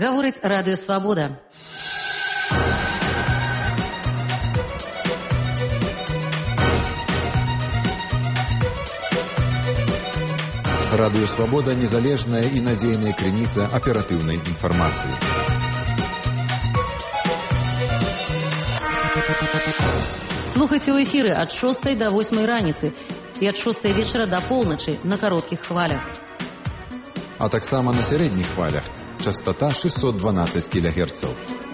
Гаворыць Радыё Свабода. Радыё Свабода – незалежная і надзейная крыніца аператыўнай інфармацыі. Слухайце ў эфіры ад 6 до 8 раніцы і ад 6 вечара до поўначы на кароткіх хвалях. А таксама на сярэдніх хвалях. Частота 612 кГц.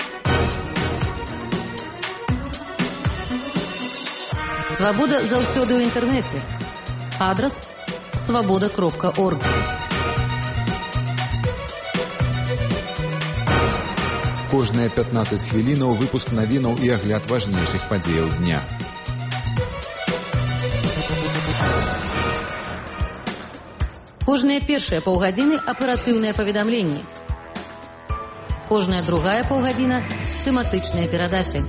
Свабода заўсёды ў інтэрнэце. Адрас свабода.орг. Кожныя 15 хвілінаў выпуск навінаў і агляд важнейшых падзеяў дня. Кожныя першыя паўгадзіны аператыўныя паведамленні. Кожная другая паўгадзіна тэматычныя перадачы.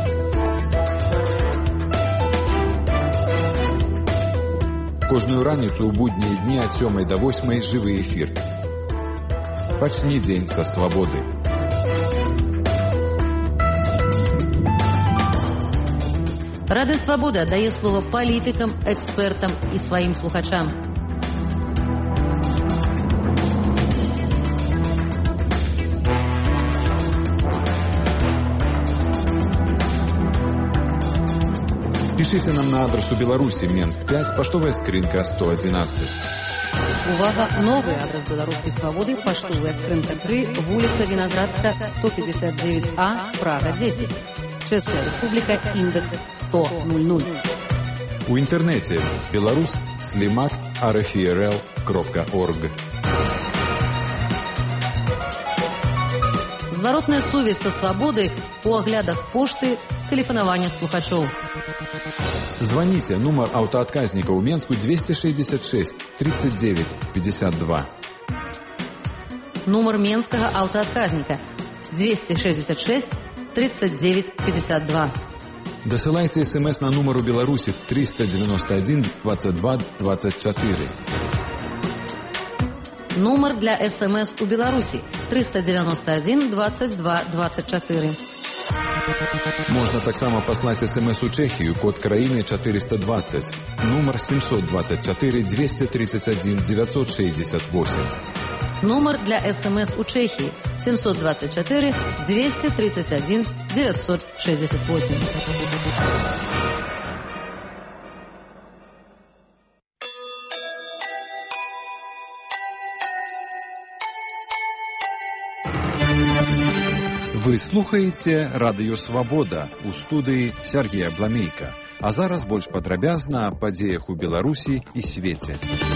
Кожную раніцу ў буднія дні ад 7 до 8 жывы эфір. Пачні дзень са свабоды. Радыё Свабода дае слова палітыкам, экспертам і сваім слухачам. Пішыце нам на адрасу Беларусі, Менск 5, паштовая скрынка 111. Увага! Новый адрас Беларускай Свабоды, паштовая скрынка 3, вуліца Вінаградска, 159А, Прага 10. Чэшская Рэспубліка, індекс 10000. У інтэрнэце belarus/slimak.rfrl.org. Зваротная сувязь са свабодай у аглядах пошты, тэлефанавання слухачоў. Званіце, нумар аўтаадказніка ў Менску 266 39 52. Нумар менскага аўтаадказніка 266 39 52. Дасылайце смс на нумару Беларусі 391 22 24. Нумар для смс у Беларусі 391 22 24. Можна таксама паслаць смс у Чэхію, код краіны 420, нумар 724 231 968. Нумар для смс у Чэхіі 724 231 968. Вы слухаеце Радыё Свабода у студыі Сергея Бламейка. А зараз больш падрабязна аб падзеях у Беларусі і свеце.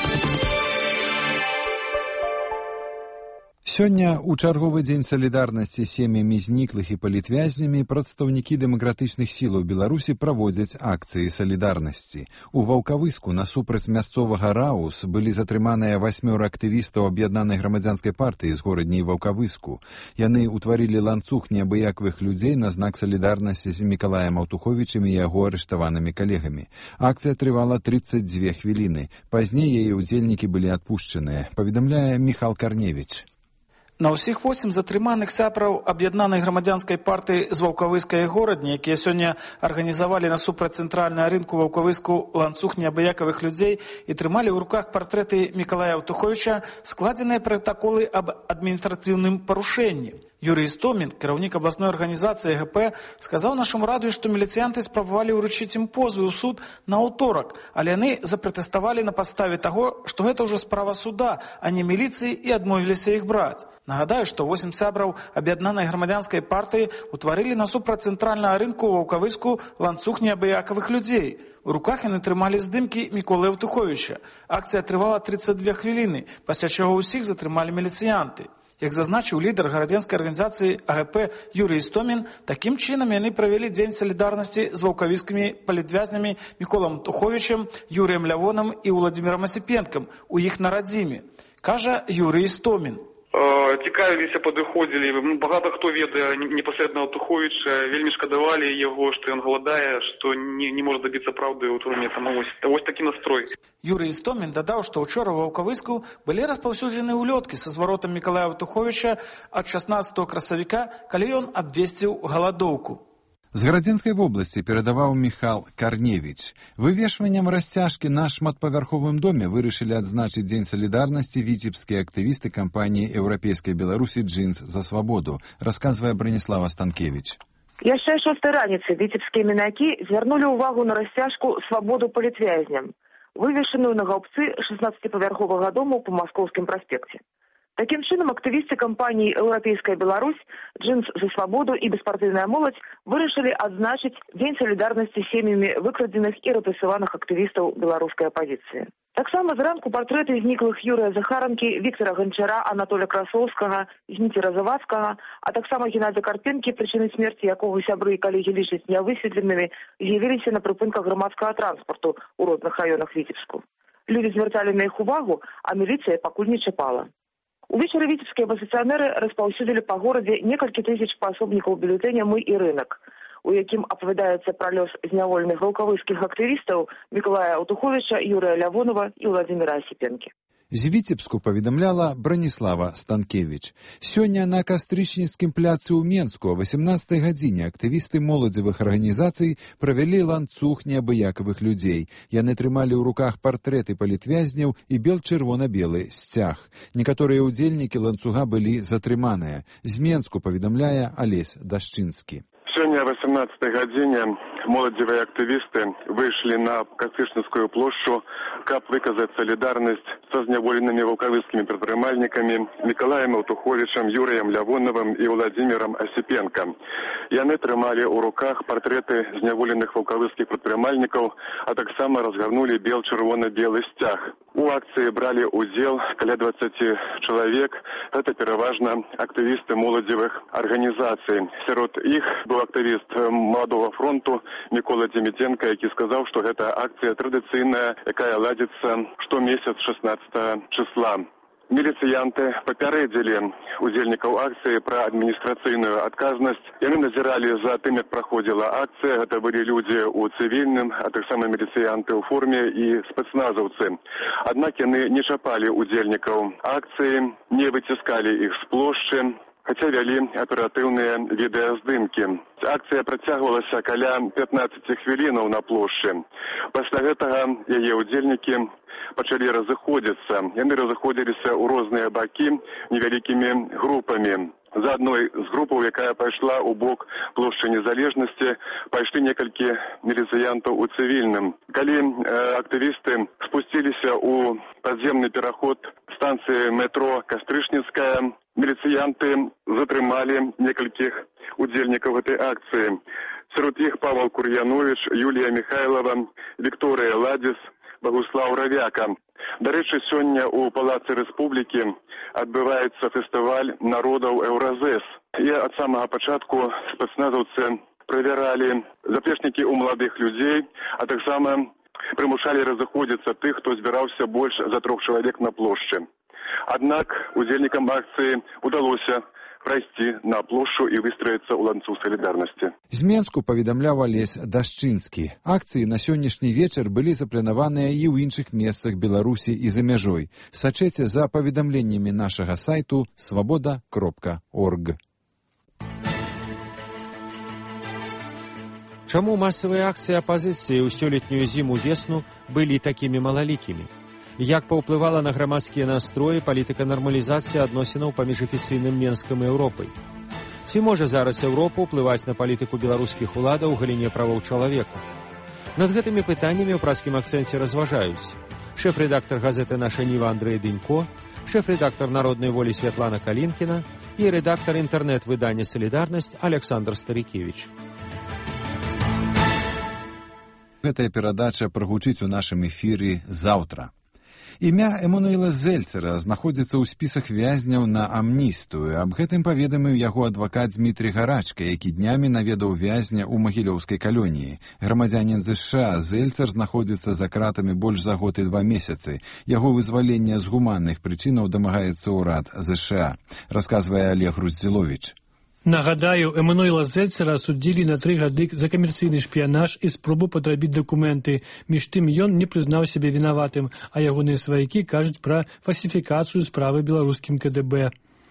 Сёння, у чарговы дзень салідарнасці з сем'ямі зніклых і палітвязнямі, прадстаўнікі дэмакратычных сілаў Беларусі праводзяць акцыі салідарнасці. У Ваўкавыску насупраць мясцовага РАУС былі затрыманыя 8 актывістаў аб'яднанай грамадзянскай партыі з горадні Ваўкавыску. Яны ўтварылі ланцуг неабыякавых людзей на знак салідарнасці з Мікалаем Аўтуховічам і яго арыштаванымі калегамі. Акцыя трывала 32 хвіліны. Пазней яе ўдзельнікі былі адпушчаныя, паведамляе Міхал Карневіч. На ўсіх 8 затрыманых сябраў аб'яднанай грамадзянскай партыі з Ваўкавыска і горадні, якія сёння арганізавалі насупраць цэнтральнага рынку Ваўкавыску ланцуг неабыякавых людзей і трымалі ў руках партрэты Мікалая Аўтуховіча, складзеныя пратаколы аб адміністрацыйным парушэнні. Юрый Істомін, кіраўнік абласной арганізацыі ГП, сказаў нашаму радыё, што міліцыянты спрабавалі ўручыць ім позвы ў суд на аўторак, але яны запратэставалі на падставе таго, што гэта ўжо справа суда, а не міліцыі, і адмовіліся іх браць. Нагадаю, што 8 сябраў аб'яднанай грамадзянскай партыі ўтварылі насупраць цэнтральнага рынку ў Ваўкавыску ланцуг неабыякавых людзей. У руках яны трымалі здымкі Міколы Аўтуховіча. Акцыя трывала 32 хвіліны, пасля чаго ўсіх затрымалі міліцыянты. Як зазначыў лідар гарадзенскай арганізацыі АГП Юрый Істомін, такім чынам яны правялі дзень салідарнасці з ваўкавіскімі палітвязнямі Міколам Аўтуховічам, Юрыем Лявонам і Владзімірам Асіпенкам у іх на радзіме. Кажа Юрый Істомін. Цікавіліся, падыходзілі. Багато хто ведае непасрэдна Аўтуховіча, вельмі шкадавалі яго, што ён галадае, што не можа дабіцца праўды ў турме. Таму вось такі настрой. Юрый Істомін дадаў, што ўчора ў Ваўкавыску былі распаўсюджаны ўлёткі са зваротам Мікалая Аўтуховіча ад 16 красавіка, калі ён абвесціў галадоўку. З Градзенскай вобласці перадаваў Міхал Карневіч. Вывешваннем расцяжкі на шматпавярховым доме вырашылі адзначыць Дзень салідарнасці віцебскія актывісты кампаніі «Еўрапейскай Беларусі Джинс за свабоду», расказвае Браніслава Станкевіч. Яшчэ 6 раніцы віцебскія мінакі звярнулі ўвагу на расцяжку «Свабоду палітвязням», вывешаную на гаўбцы 16-павярховага дому па Маскоўскім праспекце. Такім чынам, актывісты кампаніі «Еўрапейская Беларусь», «Джинс за свабоду» і «Беспартыйная моладзь» вырашылі адзначыць Дзень салідарнасці сем'ямі выкрадзеных і рэпрэсаваных актывістаў беларускай апазіцыі. Таксама зранку партрэты зніклых Юрыя Захаранкі, Віктара Ганчара, Анатоля Красоўскага, Зміцера Завадскага, а таксама Геннадзя Карпенкі, прычыны смерці якога сябры і калегі лічаць нявысветленымі, з'явіліся на прыпынках грамадскага транспарту ў розных раёнах Віцебску. Людзі звярталі на іх увагу, а міліцыя пакуль не чапала. Увечары віцебскія апазіцыянеры распаўсюдзілі па горадзе некалькі тысяч паасобнікаў бюлетэня «Мы і рынак», у якім апавядаецца пра лёс зняволеных ваўкавыскіх актывістаў Мікалая Аўтуховіча, Юрыя Лявонова і Владзіміра Асіпенкі. З Віцебску паведамляла Браніслава Станкевіч. Сёння на Кастрычніцкім пляцы ў Менску о 18 гадзіне актывісты моладзевых арганізацый правялі ланцуг неабыякавых людзей. Яны трымалі ў руках партрэты палітвязняў і бел-чырвона-белы сцяг. Некаторыя ўдзельнікі ланцуга былі затрыманыя. З Менску паведамляе Алесь Дашчынскі. Сёння о 18 гадзіне моладзевыя актывісты выйшлі на Кастрычніцкую плошчу, каб выказаць салідарнасць са зняволенымі ваўкавыскімі прадпрымальнікамі Мікалаем Аўтуховічам, Юрыем Лявоновым і Владзімірам Асіпенкам. Яны трымалі ў руках партрэты зняволеных ваўкавыскіх прадпрымальнікаў, а таксама разгарнулі бел-чырвона-белы сцяг. У акцыі бралі ўдзел каля 20 чалавек. Гэта пераважна актывісты моладзевых арганізацый. Сярод іх быў актывіст Маладога фронту Мікола Дзімідзенка, які сказаў, што гэта акцыя традыцыйная, якая ладзіцца штомесяц 16 числа. Міліцыянты папярэдзілі удзельнікаў акцыі пра адміністрацыйную адказнасць. Яны назіралі за тым, як праходзіла акцыя. Гэта былі людзі ў цывільным, а таксама міліцыянты ў форме і спецназаўцы. Аднак яны не чапалі удзельнікаў акцыі, не выціскалі іх з плошчы, хаця вялі аператыўныя відэаздымкі. Акцыя працягвалася каля 15 хвілінаў на плошчы. Пасля гэтага яе ўдзельнікі пачалі разыходзіцца. Яны разыходзіліся ў розныя бакі невялікімі групамі. За адной з групаў, якая пайшла ў бок плошчы Незалежнасці, пайшлі некалькі міліцыянтаў у цывільным. Калі актывісты спусціліся ў падземны пераход станцыі метро Кастрычніцкая, міліцыянты затрымалі некалькіх удзельнікаў гэтай акцыі. Сярод іх Павел Кур'янович, Юлія Михайлова, Вікторыя Ладзіс, Багуслаў Равяка. Дарэчы, сёння ў Палацы Рэспублікі адбываецца фестываль народаў Еўразэс. І ад самага пачатку спецназаўцы правяралі заплечнікі ў маладых людзей, а таксама прымушалі разыходзіцца тых, хто збіраўся больш за 3 чалавек на плошчы. Аднак удзельнікам акцыі удалося прайсці на плошчу і выстроіцца ў ланцуг салідарнасці. З Менску паведамляў Алесь Дашчынскі. Акцыі на сённяшні вечар былі запланаваныя і ў іншых месцах Беларусі і за мяжой. Сачэце за паведамленнямі нашага сайту свабода.орг. Чаму масавыя акцыі апазіцыі ў сёлетнюю зіму-весну былі такімі малалікімі? Як паўплывала на грамадскія настроі палітыка нармалізацыі адносінаў паміж афіцыйным Менскам і Еўропай? Ці можа зараз Еўропа ўплываць на палітыку беларускіх уладаў у галіне правоў чалавека? Над гэтымі пытаннямі ў празкім акцэнце разважаюць шэф-рэдактар газеты «Наша Ніва» Андрэй Дынько, шэф-рэдактар «Народнай волі» Святлана Калінкіна і рэдактар інтэрнэт-выдання «Салідарнасць» Александр Старікевіч. Гэтая перадача прагучыць у нашым эфіры заўтра. Імя Эммануэла Зельцера знаходзіцца ў спісах вязняў на амністыю. Аб гэтым паведаміў яго адвакат Дмітрий Гарачка, які днямі наведаў вязня ў магілёўскай калоніі. Грамадзянін ЗША Зельцер знаходзіцца за кратамі больш за год і 2 месяцы. Яго вызвалення з гуманных прычынаў дамагаецца ўрад ЗША, расказвае Олег Груздзіловіч. Нагадаю, Эммануэла Зельцера судзілі на 3 гады за камерцыйны шпіянаж і спробу падрабіць дакументы. Між тым ён не прызнаў сябе вінаватым, а ягоныя сваякі кажуць пра фальсіфікацыю справы беларускім КДБ.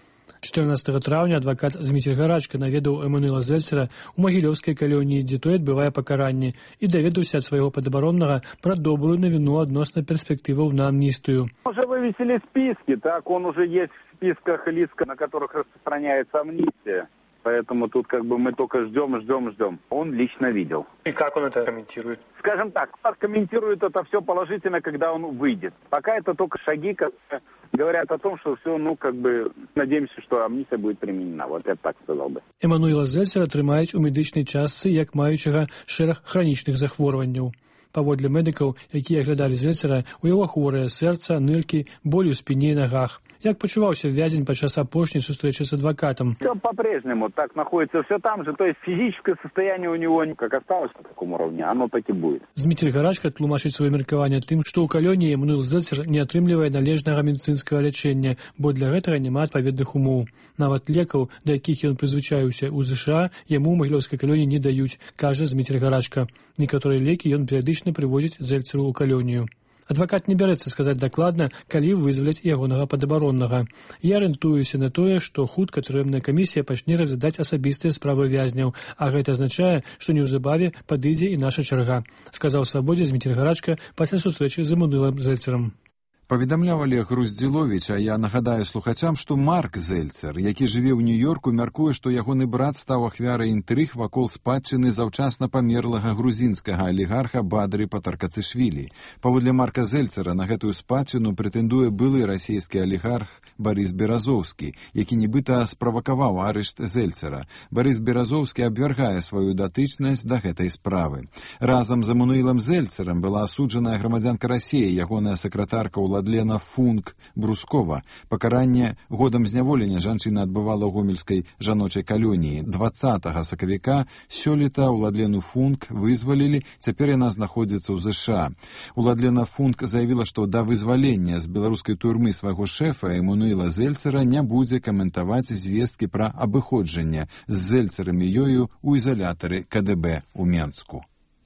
14 траўня адвакат Дмітрий Гарачка наведаў Эммануэла Зельцера ў магілёўскай калоніі, дзе той адбывае пакаранне, і даведаўся ад свайго падабароннага пра добрую навіну адносна перспектываў на амністыю. Уже вывесили списки, так, он уже есть в списках лиц, на которых распространяется амнистия. Поэтому тут мы только ждем. Он лично видел. И как он это комментирует? Скажем так, комментирует это все положительно, когда он выйдет. Пока это только шаги, которые говорят о том, что все, надеемся, что амнистия будет применена. Вот я так сказал бы. Эммануэла Зельцера трымаюць у медычнай частцы як маючага шэраг хранічных захворванняў. Паводле медыкаў, якія аглядалі Зельцера, у яго хворае сэрца, ныркі, боль у спіне і нагах. Як пачуваўся вязень падчас апошняй сустрэчы с адвокатом? Все по-прежнему так находится, все там же. То есть физическое состояние у него как осталось на таком уровне, оно так и будет. Дмітрий Гарачка тлумачыць сваё меркаванне тым, што ў калоніі Эммануэл Зельцер не атрымлівае належнага медыцынскага лячэння, бо для гэтага няма адпаведных умоў. Нават лекаў, да якіх ён прызвычаіўся ў ЗША, яму ў магілёўскай калоніі не даюць, кажа Дмітрий Гарачка. Некаторыя лекі ён перыядычна прывозіць Зельцеру ў калонію. Адвакат не бярэцца сказаць дакладна, калі вызваляць ягонага падабароннага. Я арыентуюся на тое, што хутка турэмная камісія пачне разглядаць асабістыя справы вязняў, а гэта азначае, што неўзабаве падыдзе і наша чарга, сказаў Свабодзе Дмітрий Гарачка пасля сустрэчы з Эммануэлам Зельцерам. Паведамляў Олег Груздзіловіч, а я нагадаю слухачам, што Марк Зельцер, які жыве ў Нью-Йорку, мяркуе, што ягоны брат стаў ахвярай інтрыг вакол спадчыны заўчасна памерлага грузінскага алігарха Бадры Патаркацышвілі. Паводле Марка Зельцера на гэтую спадчыну прэтэндуе былы расійскі алігарх Барыс Беразоўскі, які нібыта справакаваў арышт Зельцера. Барыс Беразоўскі абвяргае сваю датычнасць да гэтай справы. Разам з Эммануэлам Зельцерам была асуджаная грамадзянка Расіі, ягоная сакратарка Уладлена Функ Брускова. Пакаранне годам зняволення жанчына адбывала ў гомельскай жаночай калоніі. 20 сакавіка сёлета Уладлену Функ вызвалілі, цяпер яна знаходзіцца ў ЗША. Уладлена Функ заявіла, што да вызвалення з беларускай турмы свайго шэфа Эммануэла Зельцера не будзе каментаваць звесткі пра абыходжанне з Зельцерамі ёю ў ізалятары КДБ ў Менску.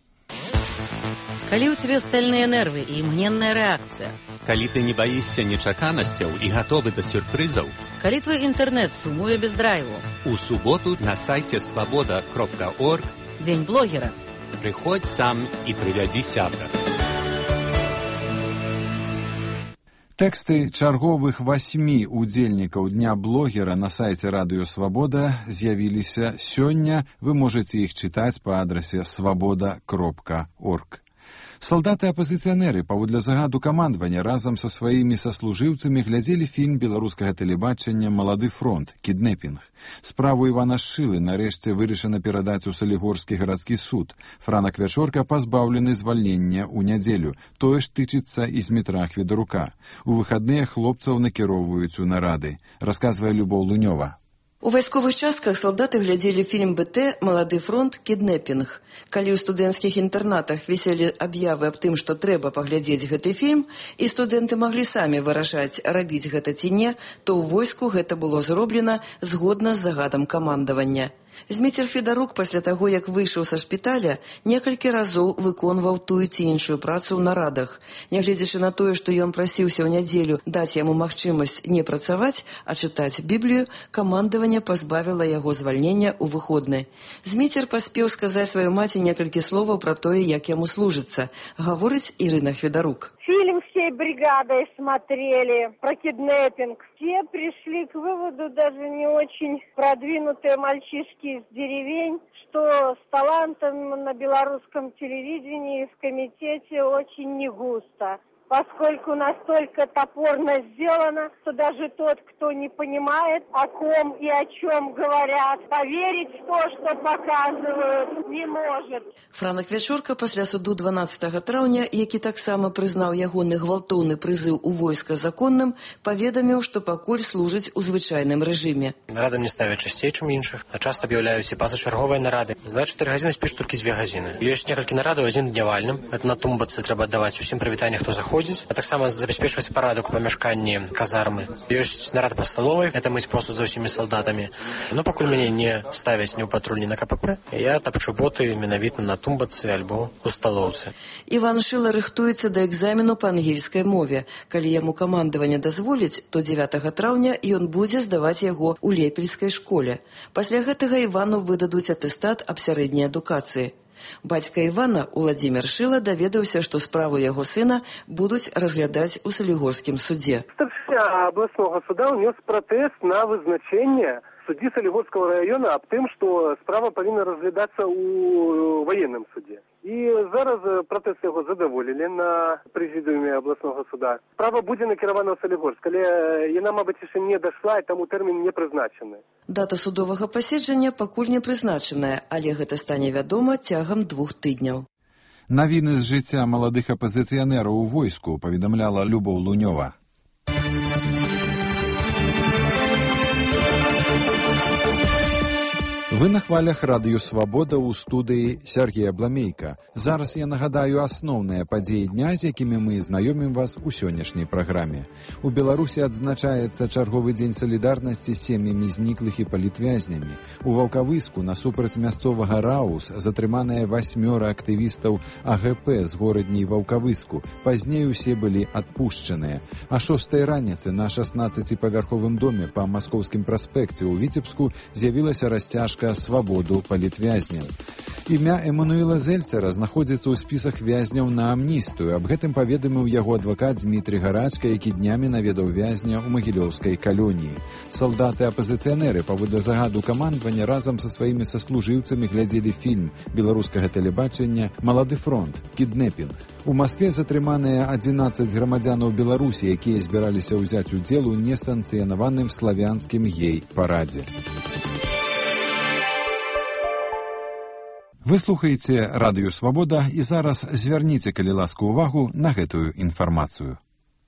Калі ў цябе стальныя нервы і імгненная рэакцыя, калі ты не баішся нечаканасцяў і гатовы да сюрпрызаў, калі твой інтэрнэт сумуе без драйву, у суботу на сайце свабода.орг дзень блогера. Прыходзь сам і прывядзі сябра. Тэксты чарговых 8 удзельнікаў Дня блогера на сайце Радыё Свабода з'явіліся сёння. Вы можаце іх чытаць па адрасе свабода.орг. Салдаты-апазіцыянеры паводле загаду камандавання разам са сваімі саслужыўцамі глядзелі фільм беларускага тэлебачання «Малады фронт. Кіднэпінг». Справу Івана Шылы нарэшце вырашана перадаць у Салігорскі гарадскі суд. Франак Вячорка пазбаўлены звальнення ў нядзелю. Тое ж тычыцца і Змітра Хведарука. У выхадныя хлопцаў накіроўваюць у нарады. Расказвае Любоў Лунёва. У вайсковых частках салдаты глядзелі фільм БТ «Малады фронт. Кіднэпінг». Калі ў студэнцкіх інтэрнатах віселі аб'явы аб тым, што трэба паглядзець гэты фільм, і студэнты маглі самі вырашаць, рабіць гэта ці не, то ў войску гэта было зроблена згодна з загадам камандавання. Зміцер Хведарук пасля таго, як выйшаў са шпіталя, некалькі разоў выконваў тую ці іншую працу ў нарадах. Нягледзячы на тое, што ён прасіўся ў нядзелю даць яму магчымасць не працаваць, а чытаць Біблію, камандаванне пазбавіла яго звальнення ў выходны. Зміцер паспеў сказаць сваёй маці некалькі словаў пра тое, як яму служыцца, гаворыць Ірына Хведарук. Фильм всей бригадой смотрели про киднеппинг. Все пришли к выводу, даже не очень продвинутые мальчишки из деревень, что с талантом на белорусском телевидении в комитете очень не густо. поскольку настолько топорно сделано, что даже тот, кто не понимает, о ком и о чем говорят, поверить в то, что показывают, не может. Франак Вячорка пасля суду 12 траўня, які таксама прызнаў ягоны гвалтоўны прызыў у войска законным, паведаміў, што пакуль служыць у звычайным рэжыме. Нарады мне ставят часцей, чым іншых. А часто аб'яўляюць і пазачарговыя нарады. За 4 гадзіны спіш толькі 2 гадзіны. Ёсць некалькі нарадаў, адзін днявальным. Это на тумбацы трэба аддаваць усім прывітанне, хто заходзіць, а таксама забяспечваць парадак у памяшканні казармы. Ёсць нарад па сталовай, это мыць посуд за ўсімі салдатамі. Но пакуль мяне не ставяць ні ў патруль, ні на КПП, я тапчу боты менавіта на тумбацы альбо у сталоўцы. Іван Шыла рыхтуецца да экзамену па ангельскай мове. Калі яму камандаванне дазволіць, то 9 траўня ён будзе здаваць яго ў лепельскай школе. Пасля гэтага Івану выдадуць атэстат аб сярэдняй адукацыі. Бацька Івана, Уладзімір Шыла, даведаўся, што справу яго сына будуць разглядаць у Салігорскім судзе. Старшыня абласнога суда ўнёс пратэст на вызначэнне суддзі Салігорскага района аб тым, што справа павінна разглядацца ў ваенным судзе. І зараз пратэст яго задаволілі на прэзідыуме абласнога суда. Справа будзе накіравана ў Салігорск, але яна, мабыць, яшчэ не дайшла, і таму тэрмін не прызначаны. Дата судовага паседжання пакуль не прызначаная, але гэта стане вядома цягам 2 тыдняў. Навіны з жыцця маладых апазіцыянераў у войску паведамляла Любоў Лунёва. Вы на хвалях радыё «Свабода» ў студыі Сергея Бламейка. Зараз я нагадаю асноўныя падзеі дня, з якімі мы знаёмім вас у сённяшняй праграме. У Беларусі адзначаецца чарговы дзень салідарнасці з сем'ямі зніклых і палітвязнямі. У Ваўкавыску насупраць мясцовага РАУС затрыманыя 8 актывістаў АГП з горадні Ваўкавыску. Пазней усе былі адпушчаныя. А 6 раніцы на 16-павярховым доме па Маскоўскім праспекце ў Віцебску з'явілася расцяжка «Свабоду палітвязням». Імя Эмануэла Зельцера знаходзіцца ў спісах вязняў на амністыю. Аб гэтым паведаміў яго адвакат Дмітрий Гарачка, які днямі наведаў вязня ў Магілёўскай калоніі. Салдаты-апазіцыянеры паводле загаду камандавання разам са сваімі саслужыўцамі глядзелі фільм беларускага тэлебачання «Малады фронт. Кіднэпінг». У Маскве затрыманыя 11 грамадзянаў Беларусі, якія збіраліся ўзяць удзел у несанкцыянаваным славянскім гей-парадзе. Вы слухаеце радыё «Свабода» і зараз звярніце, калі ласка, увагу на гэтую інфармацыю.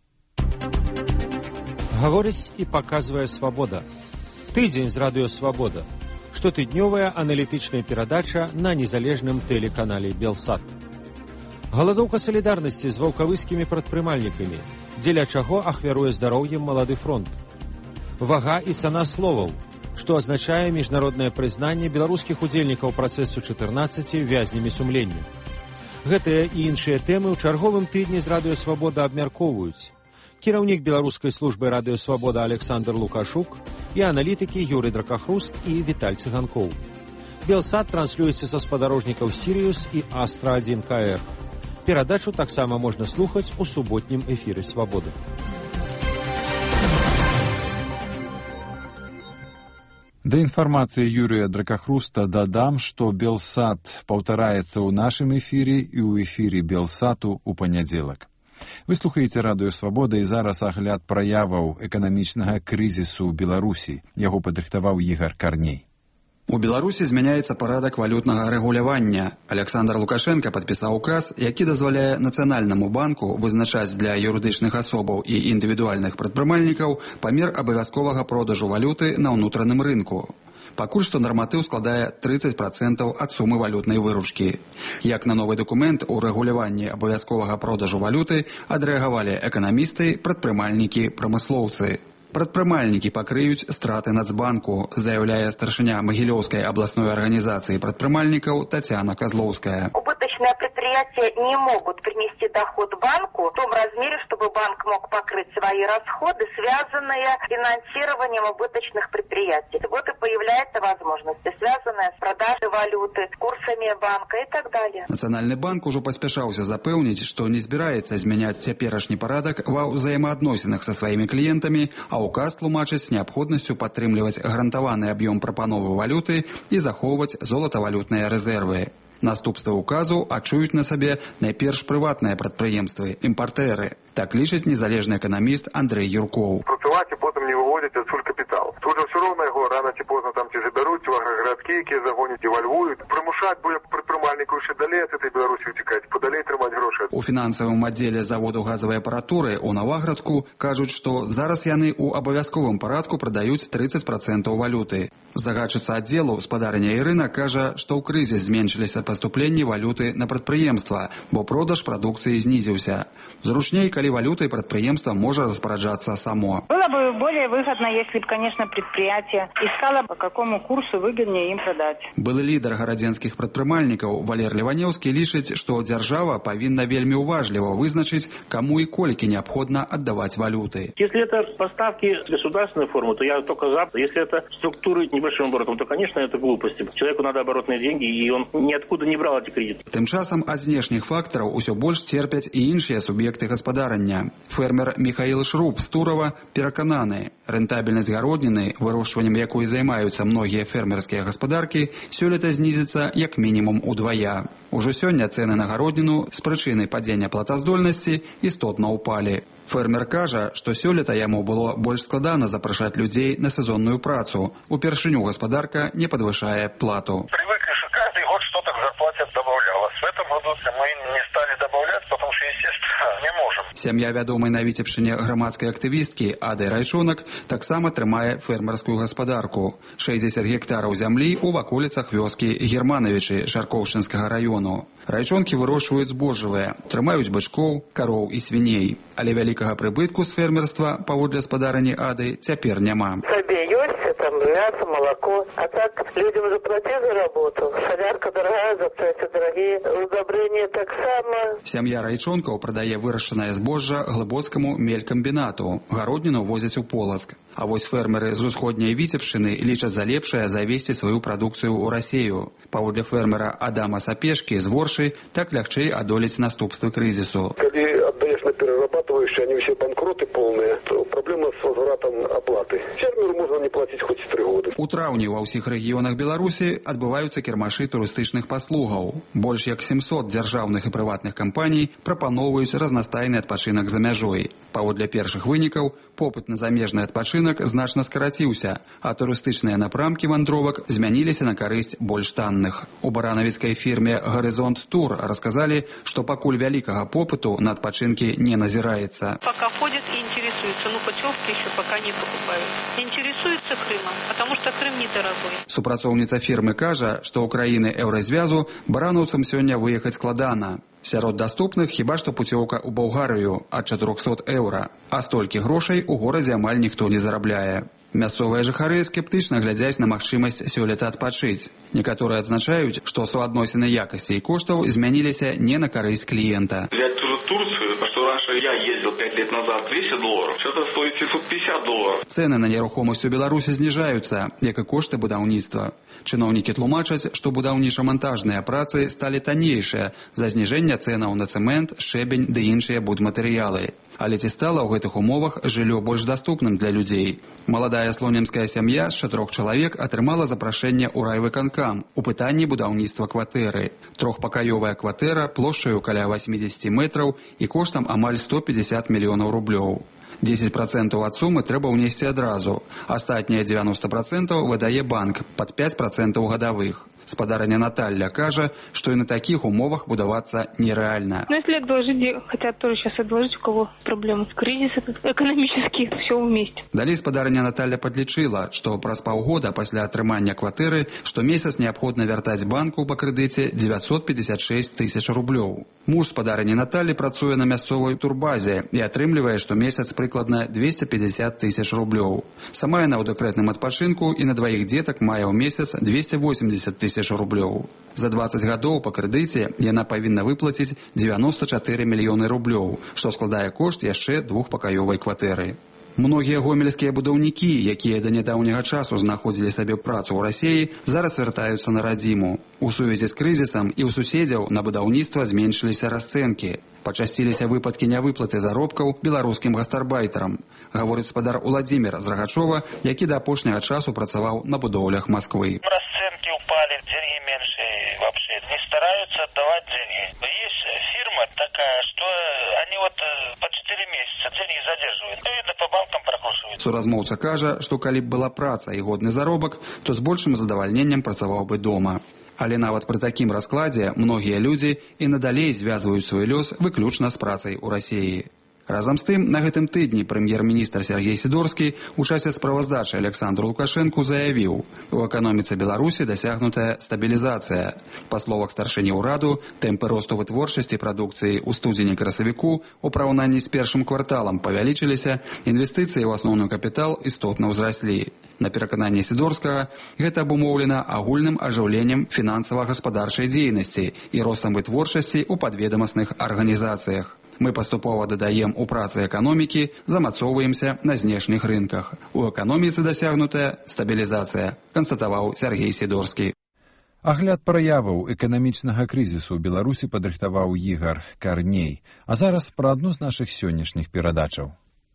Гаворыць і паказвае «Свабода». Тыдзень з радыё «Свабода». Штотыднёвая аналітычная перадача на незалежным тэлеканале «Белсат». Галадоўка салідарнасці з ваўкавыскімі прадпрымальнікамі, дзеля чаго ахвяруе здароўем «Малады фронт». Вага і цана словаў, што азначае міжнароднае прызнанне беларускіх удзельнікаў працэсу 14 вязнямі сумлення. Гэтыя і іншыя тэмы ў чарговым тыдні з радыё «Свабода» абмяркоўваюць кіраўнік беларускай службы радыё «Свабода» Александр Лукашук і аналітыкі Юрый Дракахруст і Віталь Цыганкоў. Белсат транслюецца са спадарожнікаў «Сіриус» і «Астра-1 КР». Перадачу таксама можна слухаць у суботнім эфіры «Свабоды». Да інфармацыі Юрыя Дракахруста дадам, што Белсат паўтараецца ў нашым эфіры і ў эфіры Белсату ў панядзелак. Вы слухаеце радыё «Свабода» і зараз агляд праяваў эканамічнага крызісу ў Беларусі. Яго падрыхтаваў Ігар Карней. У Беларусі змяняецца парадак валютнага рэгулявання. Александр Лукашенко падпісаў указ, які дазваляе Нацыянальнаму банку вызначаць для юрыдычных асобаў і індывідуальных прадпрымальнікаў памер абавязковага продажу валюты на ўнутраным рынку. Пакуль што нарматыў складае 30% ад сумы валютнай выручкі. Як на новы дакумент у рэгуляванні абавязковага продажу валюты адрэагавалі эканамісты, прадпрымальнікі, прамыслоўцы. Прадпрымальнікі пакрыюць страты Нацбанку, заяўляе старшыня Магілёўскай абласной арганізацыі прадпрымальнікаў Татьяна Козловская. Убыточные предприятия не могут принести доход банку в том размере, чтобы банк мог покрыть свои расходы, связанные с финансированием убыточных предприятий. Вот и появляются возможности, связанные с продажей валюты, с курсами банка и так далее. Нацыянальны банк ужо паспяшаўся запэўніць, што не збіраецца змяняць цяперашні парадак ва ўзаемаадносінах са сваімі кліентамі, а указ тлумачыць неабходнасцю падтрымліваць гарантаваны аб'ём прапановы валюты і захоўваць золатавалютныя рэзервы. Наступствы указу адчуюць на сабе найперш прыватныя прадпрыемствы, імпартэры. Так лічыць незалежны эканаміст Андрэй Юркоў. Працаваць і потым не выводзяць адсюль капітал. Тут жа ўсё роўна яго рана ці позна там ці забяруць у аграгарадкі, якія загоняць і вальвуюць. Прымушаць будзе прадпрымальнікаў яшчэ далей ад этой Беларусі уцікаць, падалей трымаць грошы. У фінансавым аддзеле заводу газавай апаратуры ў Наваградку кажуць, што зараз яны ў абавязковым парадку прадаюць 30% валюты. Загадчыца аддзелу спадарня Ірына кажа, што ў крызіс зменшыліся паступленні валюты на прадпрыемства, бо продаж прадукцыі знізіўся. Зручней, калі валютай прадпрыемства можа распараджацца само. Было бы более выгодно, если бы, конечно, предприятие искало, по какому курсу выгоднее им продать. Былы лідар гарадзенскіх прадпрымальнікаў Валер Леванёўскі лічыць, што дзяржава павінна вельмі уважліва вызначыць, каму і колькі неабходна аддаваць валюты. Если это поставки в государственную форму, то я только за. Если это структуры небольшим оборотом, то, конечно, это глупости. Человеку надо оборотные деньги, и он ниоткуда не брал эти кредиты. Тым часам ад знешніх фактараў усё больш церпяць і іншыя суб'екты гаспадарання. Фермер Михаил Шруб з Турова перакананы, рэнтабельнасць гародніны, вырошчваннем якой займаюцца многія фермерскія гаспадаркі, сёлета знізіцца як мінімум удвая. Ужо сёння цэны на гародніну з прычыны падзення платаздольнасці істотна ўпалі. Фермер кажа, што сёлета яму было больш складана запрашаць людзей на сезонную працу. Упершыню гаспадарка не падвышае плату. Привыкли, что каждый год что-то к зарплате добавлялось. В этом году мы не стали добавлять, потому что, естественно, не можем. Сям'я вядомай на Віцебшчыне грамадскай актывісткі Ады Райчонак таксама трымае фермерскую гаспадарку. 60 гектараў зямлі ў ваколіцах вёскі Германовичы Шаркоўшчынскага раёну. Райчонкі вырошчваюць збожжавыя, трымаюць бычкоў, кароў і свіней. Але вялікага прыбытку з фермерства, паводле спадарні Ады, цяпер няма. Сабе ёсць, там мясо, молоко, а так людям заплатить за работу. Солярка дорогая, запчасти дорогие, удобрения так само. Сям'я Райчонкаў прадае вырашчанае збожжа глыбоцкаму мелькамбінату. Гародніну возяць у Полацк. А вось фермеры з усходняй Віцебшчыны лічаць за лепшае завесці сваю прадукцыю ў Расею. Паводле фермера Адама Сапешкі з Воршы, так лягчэй адолець наступствы крызісу. Калі аддаеш на перерабатывающие, они все банкроты полные, то проблема с возвратом оплаты. Фермеру можно не платить хоть 3 года. У траўні ва ўсіх рэгіёнах Беларусі адбываюцца кірмашы турыстычных паслугаў. Больш як 700 дзяржаўных і прыватных кампаній прапаноўваюць разнастайны адпачынак за мяжой. Паводле першых вынікаў, попыт на замежны адпачынак значна скараціўся, а турыстычныя напрамкі вандровак змяніліся на карысць больш танных. У баранавіцкай фірме «Горизонт Тур» расказалі, што пакуль вялікага попыту на адпачынкі не назіраецца. Пока ходят и интересуются, но путевки еще пока не покупают. Интересуются Крымом, потому что Крым недорогой. Супрацоўніца фірмы кажа, што ў краіны еўразвязу баранаўцам сёння выехаць складана. Сярод даступных хіба што пуцёўка ў Балгарыю ад 400 еўра, а столькі грошай у горадзе амаль ніхто не зарабляе. Мясцовыя жыхары скептычна глядзяць на магчымасць сёлета адпачыць. Некаторыя адзначаюць, што суадносіны якасці і коштаў змяніліся не на карысць кліента. Взять ту же Турцию, что раньше я ездил 5 лет назад, $200, сейчас это стоит $750. Цэны на нерухомасць у Беларусі зніжаюцца, як і кошты будаўніцтва. Чыноўнікі тлумачаць, што будаўніча-мантажныя працы сталі таннейшыя за зніжэнне цэнаў на цэмент, шэбень ды іншыя будматэрыялы. Але ці стала ў гэтых умовах жыллё больш даступным для людзей? Маладая слонімская сям'я з 4 чалавек атрымала запрашэнне ў райвыканкам у пытанні будаўніцтва кватэры. Трохпакаёвая кватэра плошчаю каля 80 метраў і коштам амаль 150 мільёнаў рублёў. 10% ад сумы трэба ўнесці адразу. Астатнія 90% выдае банк пад 5% гадавых. Спадарня Наталья кажа, что и на таких умовах будавацца нереально. Но если отложить, хотят тоже сейчас отложить, у кого проблемы с кризисом экономический, все вместе. Далей спадарня Наталья подлічыла, што праз паўгода пасля атрымання кватэры штомесяц неабходна вяртаць банку па крэдыце 956 тысяч рублёў. Муж спадарні Натальи працуе на мясцовай турбазе і атрымлівае штомесяц прыкладна 250 тысяч рублёў. Сама яна ў дэкрэтным адпачынку і на дваіх дзетак мае ў месяц 280 тысяч рублёў. За 20 гадоў па крэдыце яна павінна выплаціць 94 мільёны рублёў, што складае кошт яшчэ двухпакаёвай кватэры. Многія гомельскія будаўнікі, якія да нядаўняга часу знаходзілі сабе працу ў Расеі, зараз вяртаюцца на радзіму. У сувязі з крызісам і ў суседзяў на будаўніцтва зменшыліся расцэнкі. Пачасціліся выпадкі нявыплаты заробкаў беларускім гастарбайтарам, гаворыць спадар Уладзімір з Рагачова, які да апошняга часу працаваў на будоўлях Масквы. Расцэнкі ўпалі, деньги меньше вообще. Не стараюсь Суразмоўца кажа, што калі б была праца і годны заробак, то з большым задавальненнем працаваў бы дома. Але нават пры такім раскладзе многія людзі і надалей звязваюць свой лёс выключна з працай у Расіі. Разам з тым, на гэтым тыдні прэм'ер-міністр Сергей Сідорскі у часе справаздачы Александру Лукашэнку заявіў, у эканоміцы Беларусі дасягнутая стабілізацыя. Па словах старшыні ўраду, тэмпы росту вытворчасці прадукцыі ў студзені-красавіку у параўнанні з першым кварталам павялічыліся, інвестыцыі ў асноўны капітал істотна ўзраслі. На перакананні Сідорскага, гэта абумоўлена агульным ажыўленнем фінансава-гаспадарчай дзейнасці і ростам вытворчасці ў падведамасных арганізацыях. Мы паступова дадаем у працы эканомікі, замацоўваемся на знешніх рынках. У эканоміцы дасягнутая стабілізацыя, канстатаваў Сергей Сідорскі. Агляд праяваў эканамічнага крызісу ў Беларусі падрыхтаваў Ігар Карней. А зараз пра адну з нашых сённяшніх перадачаў.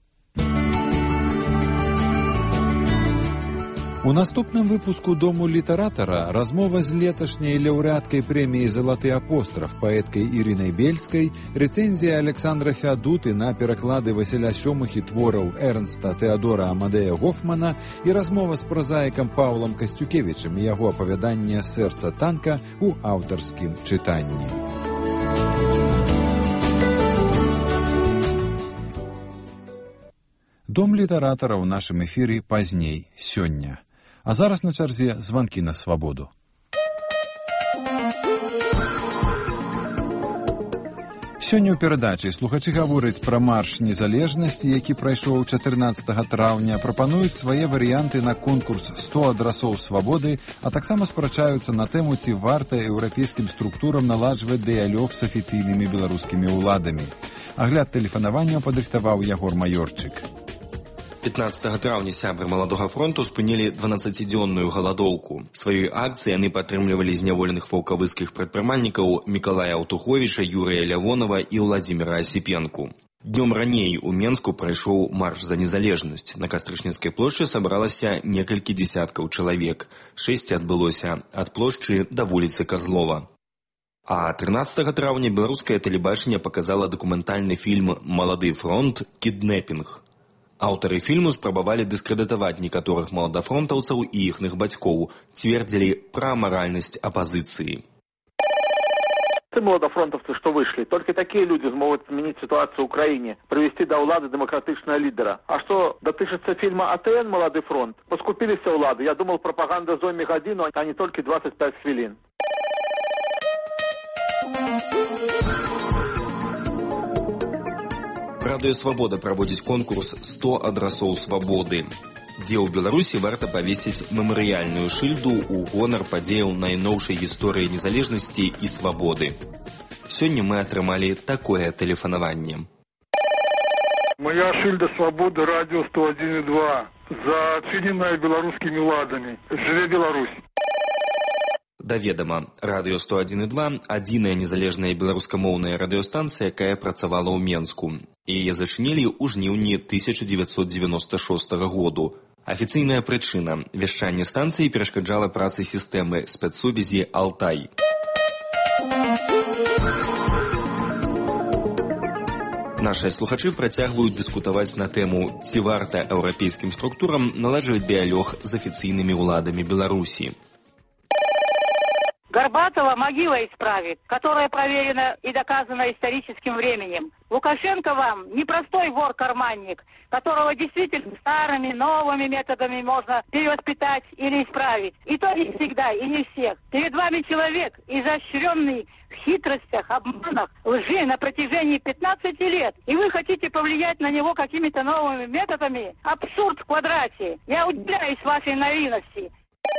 У наступным выпуску «Дому літаратара» размова з леташняй лаўрэаткай прэміі «Залаты апостраф» паэткай Ірынай Бельскай, рэцэнзія Александра Феадуты на пераклады Васіля Сёмухі твораў Эрнста Тэадора Амадея Гофмана і размова з празаікам Паўлам Касцюкевічам і яго апавяданне «Сэрца танка» у аўтарскім чытанні. «Дом літаратара» ў нашым эфіры пазней, сёння. А зараз на чарзе званкі на свабоду. Сёння ў перадачы слухачы гавораць пра марш незалежнасці, які прайшоў 14 траўня, прапануюць свае варыянты на конкурс 100 адрасоў свабоды, а таксама спрачаюцца на тэму, ці варта еўрапейскім структурам наладжваць дыялог з афіцыйнымі беларускімі ўладамі. Агляд тэлефанавання падрыхтаваў Ягор Маёрчык. 15 траўня сябры Маладога фронту спынілі 12-дзённую галадоўку. Сваёй акцыі яны падтрымлівалі зняволеных ваўкавыскіх прадпрымальнікаў Мікалая Аўтуховіча, Юрыя Лявонова і Владзіміра Асіпенку. Днём раней у Менску прайшоў марш за незалежнасць. На Кастрычніцкай плошчы сабралася некалькі дзесяткаў чалавек. 6 адбылося ад плошчы да вуліцы Казлова. А 13 траўня беларускае тэлебачанне паказала дакументальны фільм «Малады фронт. Кіднэпінг». Аўтары фільму спрабавалі дыскрэдытаваць некаторых маладафронтаўцаў і іхных бацькоў, цвердзілі пра амаральнасць апазіцыі. Те молодофронтовцы, что вышли, только такие люди смогут изменить ситуацию в Украине, привести до улады демократичного лидера. А что дотычется фильма «АТН. Молодый фронт», поскупились улады. Я думал, пропаганда зойме годину, а не только 25 хвилин. Радыё «Свабода» праводзіць конкурс 100 адрасоў свабоды, дзе ў Беларусі варта павесіць мемарыяльную шыльду ў гонар падзеяў найноўшай гісторыі незалежнасці і свабоды. Сёння мы атрымалі такое тэлефанаванне. Моя шыльда свабоды радио 101,2, зачыненая беларускімі ладамі. Жыве Беларусь! Да ведама, радыё 101,2 – адзіная незалежная беларускамоўная радыёстанцыя, якая працавала ў Менску. Яе зачынілі ў жніўні 1996 году. Афіцыйная прычына – вяшчанне станцыі перашкаджала працы сістэмы спецсувязі «Алтай». Нашыя слухачы працягваюць дыскутаваць на тэму, ці варта еўрапейскім структурам наладжваць дыялог з афіцыйнымі ўладамі Беларусі. Горбатова могила исправит, которая проверена и доказана историческим временем. Лукашенко вам не простой вор-карманник, которого действительно старыми, новыми методами можно перевоспитать или исправить. И то не всегда, и не всех. Перед вами человек, изощренный в хитростях, обманах, лжи на протяжении 15 лет. И вы хотите повлиять на него какими-то новыми методами? Абсурд в квадрате. Я удивляюсь вашей наивности.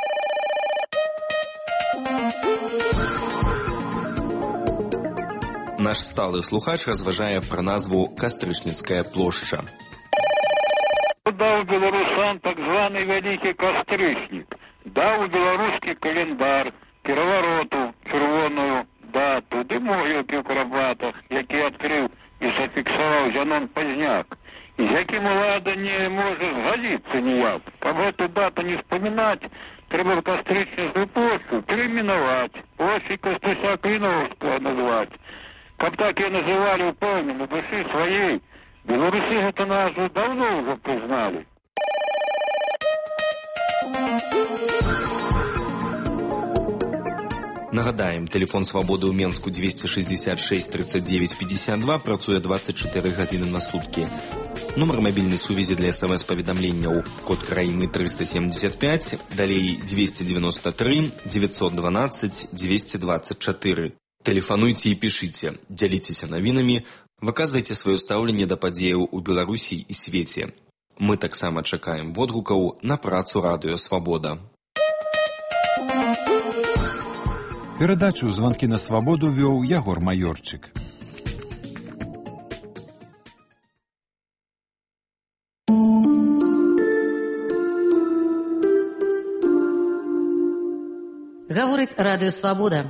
Наш сталы слухач разважае пра назву Кастрычніцкая плошча. Даў беларусан так званы вялікі кастрычнік, даў беларускі календар, перавароту, чырвоную дату, ды могілкі ў карабатах, які адкрыў і зафіксаваў Зянон Пазняк, і з якім улада не можа згадзіцца ніяк. Каб гэту дату не вспамінаць, трэба Кастрычніцкую плошчу перайменаваць, ось і Кастуся Кліновскага назваць. Каб так і называлі ўпэўнена душы сваёй, беларусы гэту назву даўно ўжо прызналі. Нагадаем, телефон «Свабоды» ў Менску 266 39 52 працуе 24 гадзіны на суткі. Нумар мабільнай сувязі для СМС-паведамленняў код краіны 375, далей 293 912 224. Тэлефануйце і пішыце, дзяліцеся навінамі, выказвайце сваё стаўленне да падзеяў у Беларусі і свеце. Мы таксама чакаем водгукаў на працу радыё «Свабода». Перадачу «Званкі на свабоду» вёў Ягор Маёрчык. Гаворыць радыё «Свабода».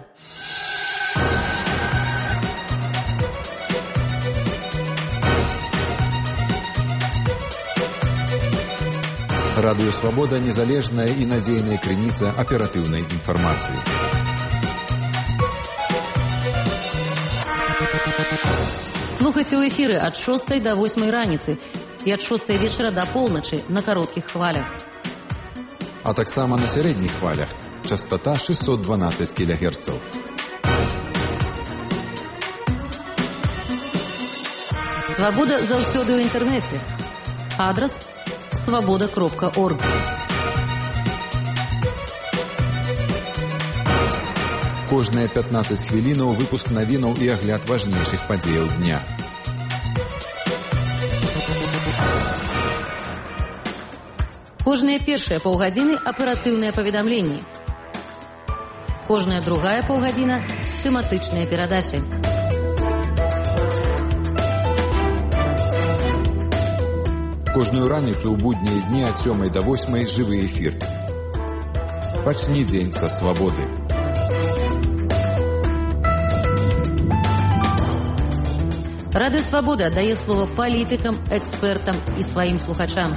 Радыё «Свабода» – незалежная і надзейная крыніца аператыўнай інфармацыі. Слухайце ў эфіры ад 6 до 8 раніцы і ад 6 вечара до поўначы на кароткіх хвалях. А таксама на сярэдніх хвалях. Частота 612 кГц. Свабода заўсёды ў інтэрнэце. Адрас свабода.орг. Кожныя 15 хвілінаў выпуск навінаў і агляд важнейшых падзеяў дня. Кожныя першыя паўгадзіны аператыўныя паведамленні. Кожная другая паўгадзіна тэматычныя перадачы. Кожную раніцу ў буднія дні ад 7 до 8 жывы эфір. Пачні дзень са свабоды. Радыё «Свабода» дае слова палітыкам, экспертам і сваім слухачам.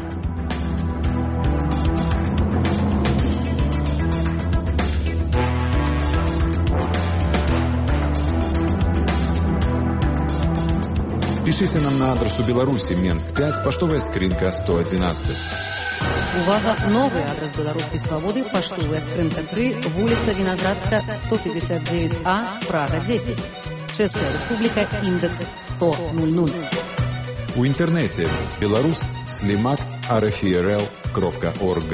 Пішыце нам на адрасу Беларусі, Менск 5, паштовая скрынка 111. Увага! Новый адрес беларускай свабоды, паштовая скрынка 3, вуліца Вінаградска, 159А, Прага 10. Чэшская Рэспубліка, індекс 10000. У інтэрнэце belarus/slimak.rfrl.org.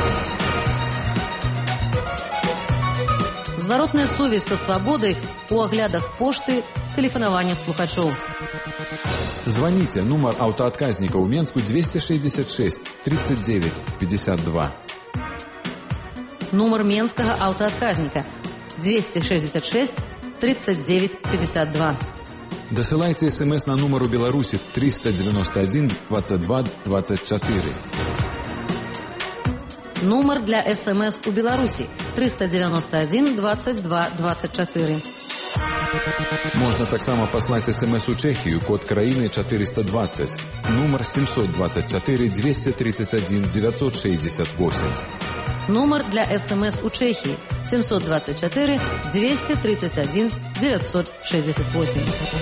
Зваротная сувязь са свабодай у аглядах пошты, тэлефанаваннях слухачоў. Званіце, нумар аўтаадказніка ў Менску 266 39 52. Нумар менскага аўтаадказніка 266 39 52. Дасылайце СМС на нумар у Беларусі 391 22 24. Нумар для СМС у Беларусі 391 22 24. Можна таксама паслаць СМС у Чэхію, код краіны 420, нумар 724 231 968. Нумар для СМС у Чэхіі 724 231 968.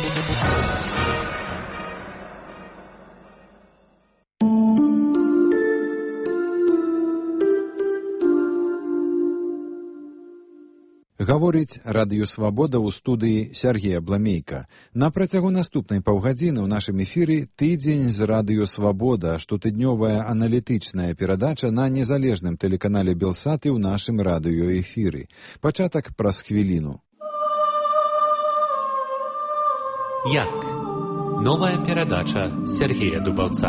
Гаворыць радыё «Свабода» ў студыі Сергея Бламейка. На працягу наступнай паўгадзіны ў нашым эфіры «Тыдзень з радыё «Свабода», штотыднёвая аналітычная перадача на незалежным тэлеканале «Белсат» і ў нашым радыёэфіры. Пачатак праз хвіліну. Як? Новая перадача Сергея Дубаўца.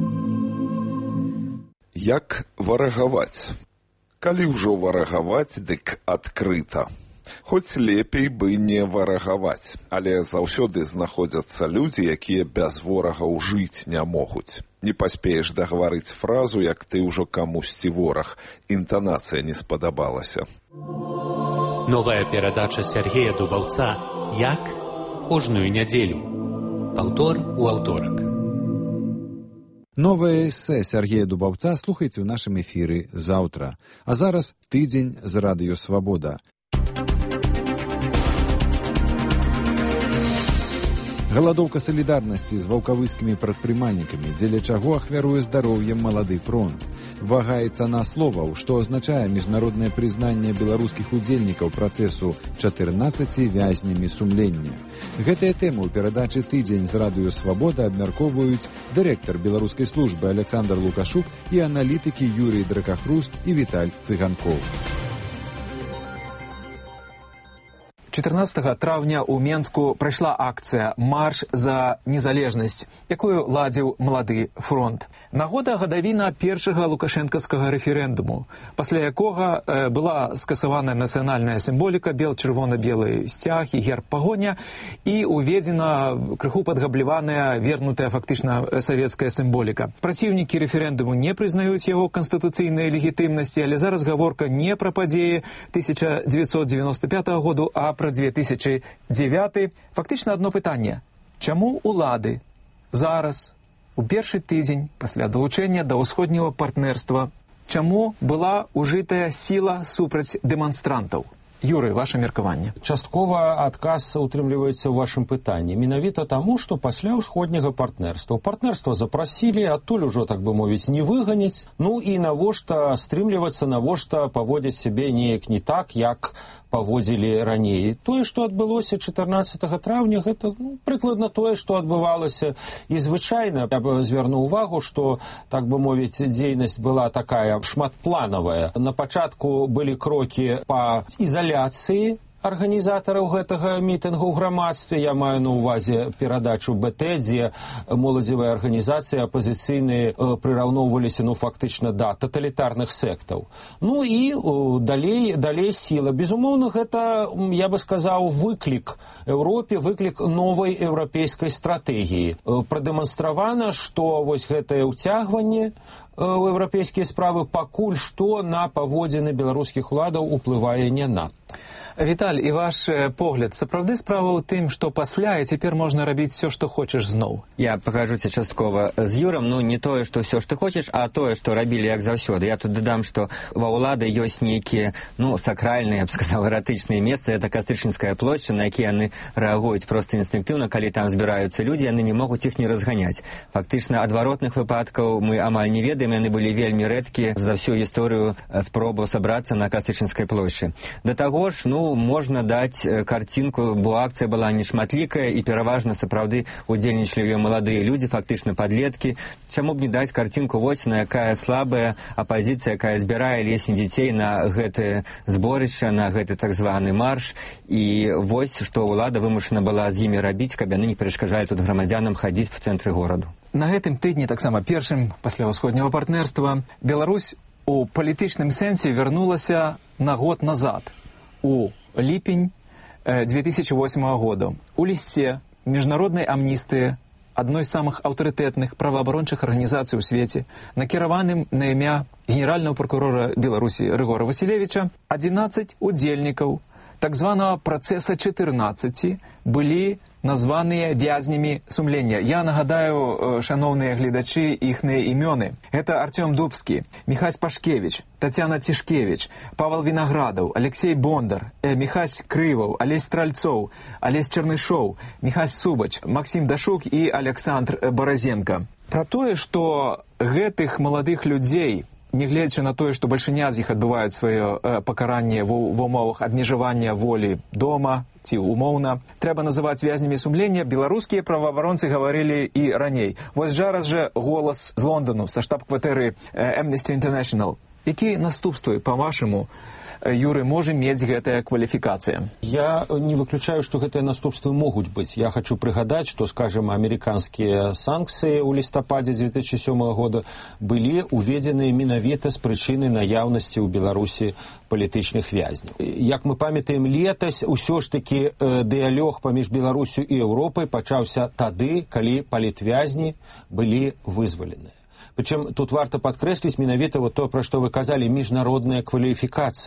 Як варагаваць? Калі ўжо варагаваць, дык адкрыта. Хоць лепей бы не варагаваць, але заўсёды знаходзяцца людзі, якія без ворагаў жыць не могуць. Не паспееш дагаварыць фразу, як ты ўжо камусьці вораг. Інтанацыя не спадабалася. Новая перадача Сергея Дубаўца «Як?» кожную нядзелю. Паўтор у аўторак. Новае эсэ Сергея Дубаўца слухайце ў нашым эфіры заўтра. А зараз «Тыдзень з радыё «Свабода». Галадоўка салідарнасці з ваўкавыскімі прадпрымальнікамі, дзеля чаго ахвяруе здароўем малады фронт. Вага і цана словаў, што азначае міжнароднае прызнанне беларускіх удзельнікаў працэсу 14 вязнямі сумлення. Гэтыя тэмы ў перадачы «Тыдзень» з радыё «Свабода» абмяркоўваюць дырэктар беларускай службы Александр Лукашук і аналітыкі Юрій Дракахруст і Віталь Цыганкоў. 14 траўня ў Менску прайшла акцыя «Марш за незалежнасць», якую ладзіў «Малады фронт». Нагода гадавіна першага лукашэнкаўскага рэферэндуму, пасля якога была скасавана нацыянальная сімволіка, бел-чырвона-белы сцяг і герб пагоня, і уведзена крыху падгабляваная, вернутая фактычна савецкая сімволіка. Праціўнікі рэферэндуму не прызнаюць яго канстытуцыйнай легітымнасці, але зараз гаворка не пра падзеі 1995 году, а пра 2009. Фактычна адно пытанне. Чаму улады зараз, у першы тыдзень пасля далучэння да ўсходняга партнерства, чаму была ужытая сіла супраць дэманстрантаў? Юрый, ваше меркаванне. Часткова адказ утрымліваецца ў вашым пытанні. Менавіта таму, што пасля ўсходняга партнерства. Партнерства запрасілі, адтуль ужо, так бы мовіць, не выганяць. Ну і навошта стрымлівацца, навошта паводзіць сябе неяк не так, як паводзілі раней. Тое, што адбылося 14 траўня, гэта прыкладна тое, што адбывалася. І звычайна, я б звярнуў увагу, што, так бы мовіць, дзейнасць была такая шматпланавая. На пачатку былі крокі па ізаляцыі арганізатараў гэтага мітынгу ў грамадстве. Я маю на ўвазе перадачу БТ, дзе моладзевыя арганізацыі апазіцыйныя прыраўноўваліся, фактычна, да таталітарных сектаў. Ну і далей сіла. Безумоўна, гэта, я бы сказаў, выклік Еўропе, выклік новай еўрапейскай стратэгіі. Прадэманстравана, што вось гэтае ўцягванне у еўрапейскія справы пакуль што на паводзіны беларускіх уладаў уплывае не надта. Віталь, і ваш погляд, сапраўды справа ў тым, што пасля і цяпер можна рабіць все, што хочаш зноў? Я пагажуся часткова з Юрам, не тое, што все, што хочаш, а тое, што рабілі як заўсёды. Я тут дадам, што ва ўлады ёсць нейкія, сакральныя, я б сказаў, эратычныя месцы. Это Кастрычынская плошча, на якія яны рэагуюць проста інстынктыўна, калі там збіраюцца людзі, яны не могуць іх не разганяць. Фактычна, адваротных выпадкаў мы амаль не ведаем, яны былі вельмі рэдкія за всю гісторыю спробаў сабрацца на Кастрычынскай плошчы. Да таго ж, можна даць карцінку, бо акцыя была нешматлікая і пераважна сапраўды удзельнічалі ёй маладыя людзі, фактычна падлеткі. Чаму б не даць карцінку вось на якая слабая апазіцыя, якая збірае лесень дзяцей на гэтае зборышча, на гэты так званы марш, і вось што ўлада вымушана была з імі рабіць, каб яны не перашкаджалі тут грамадзянам хадзіць в цэнтры гораду. На гэтым тыдні, таксама першым пасля ўсходняга партнерства, Беларусь у палітычным сэнсе вярнулася на год назад, у ліпень 2008 года. У лісце міжнароднай амністыі, адной з самых аўтарытэтных праваабарончых арганізацый у свеце, накіраваным на імя генеральнага прокурора Беларусі Рыгора Васілевіча, 11 удзельнікаў так званага працэса 14 былі названыя вязнямі сумлення. Я нагадаю, шановныя гледачы, іхныя імёны. Гэта Артём Дубскі, Міхась Пашкевіч, Тацяна Цішкевіч, Павел Вінаградаў, Алексей Бондар, Міхась Крываў, Алесь Стральцоў, Алесь Чарнышоў, Міхась Субач, Максім Дашук і Александр Баразенко. Пра тое, што гэтых маладых людзей, нягледзячы на тое, што бальшыня з іх адбываюць сваё пакаранне ва ўмовах абмежавання волі дома ці умоўна, трэба называць вязнямі сумлення, беларускія праваабаронцы гаварылі і раней. Вось зараз жа голас з Лондану, са штаб-кватэры Amnesty International. Якія наступствы, па-вашаму, Юры, можа мець гэтая кваліфікацыя? Я не выключаю, што гэтыя наступствы могуць быць. Я хочу прыгадаць, што, скажем, амерыканскія санкцыі ў лістападзе 2007 года былі уведзеныя менавіта з прычыны наяўнасці ў Беларусі палітычных вязняў. Як мы памятаем, летась усё ж такі дыялог паміж Беларусю і Еўропай пачаўся тады, калі палітвязні былі вызваленыя. Причем тут варто подкрэсліць менавіта то, пра што вы казалі, міжнародная кваліфікацыя.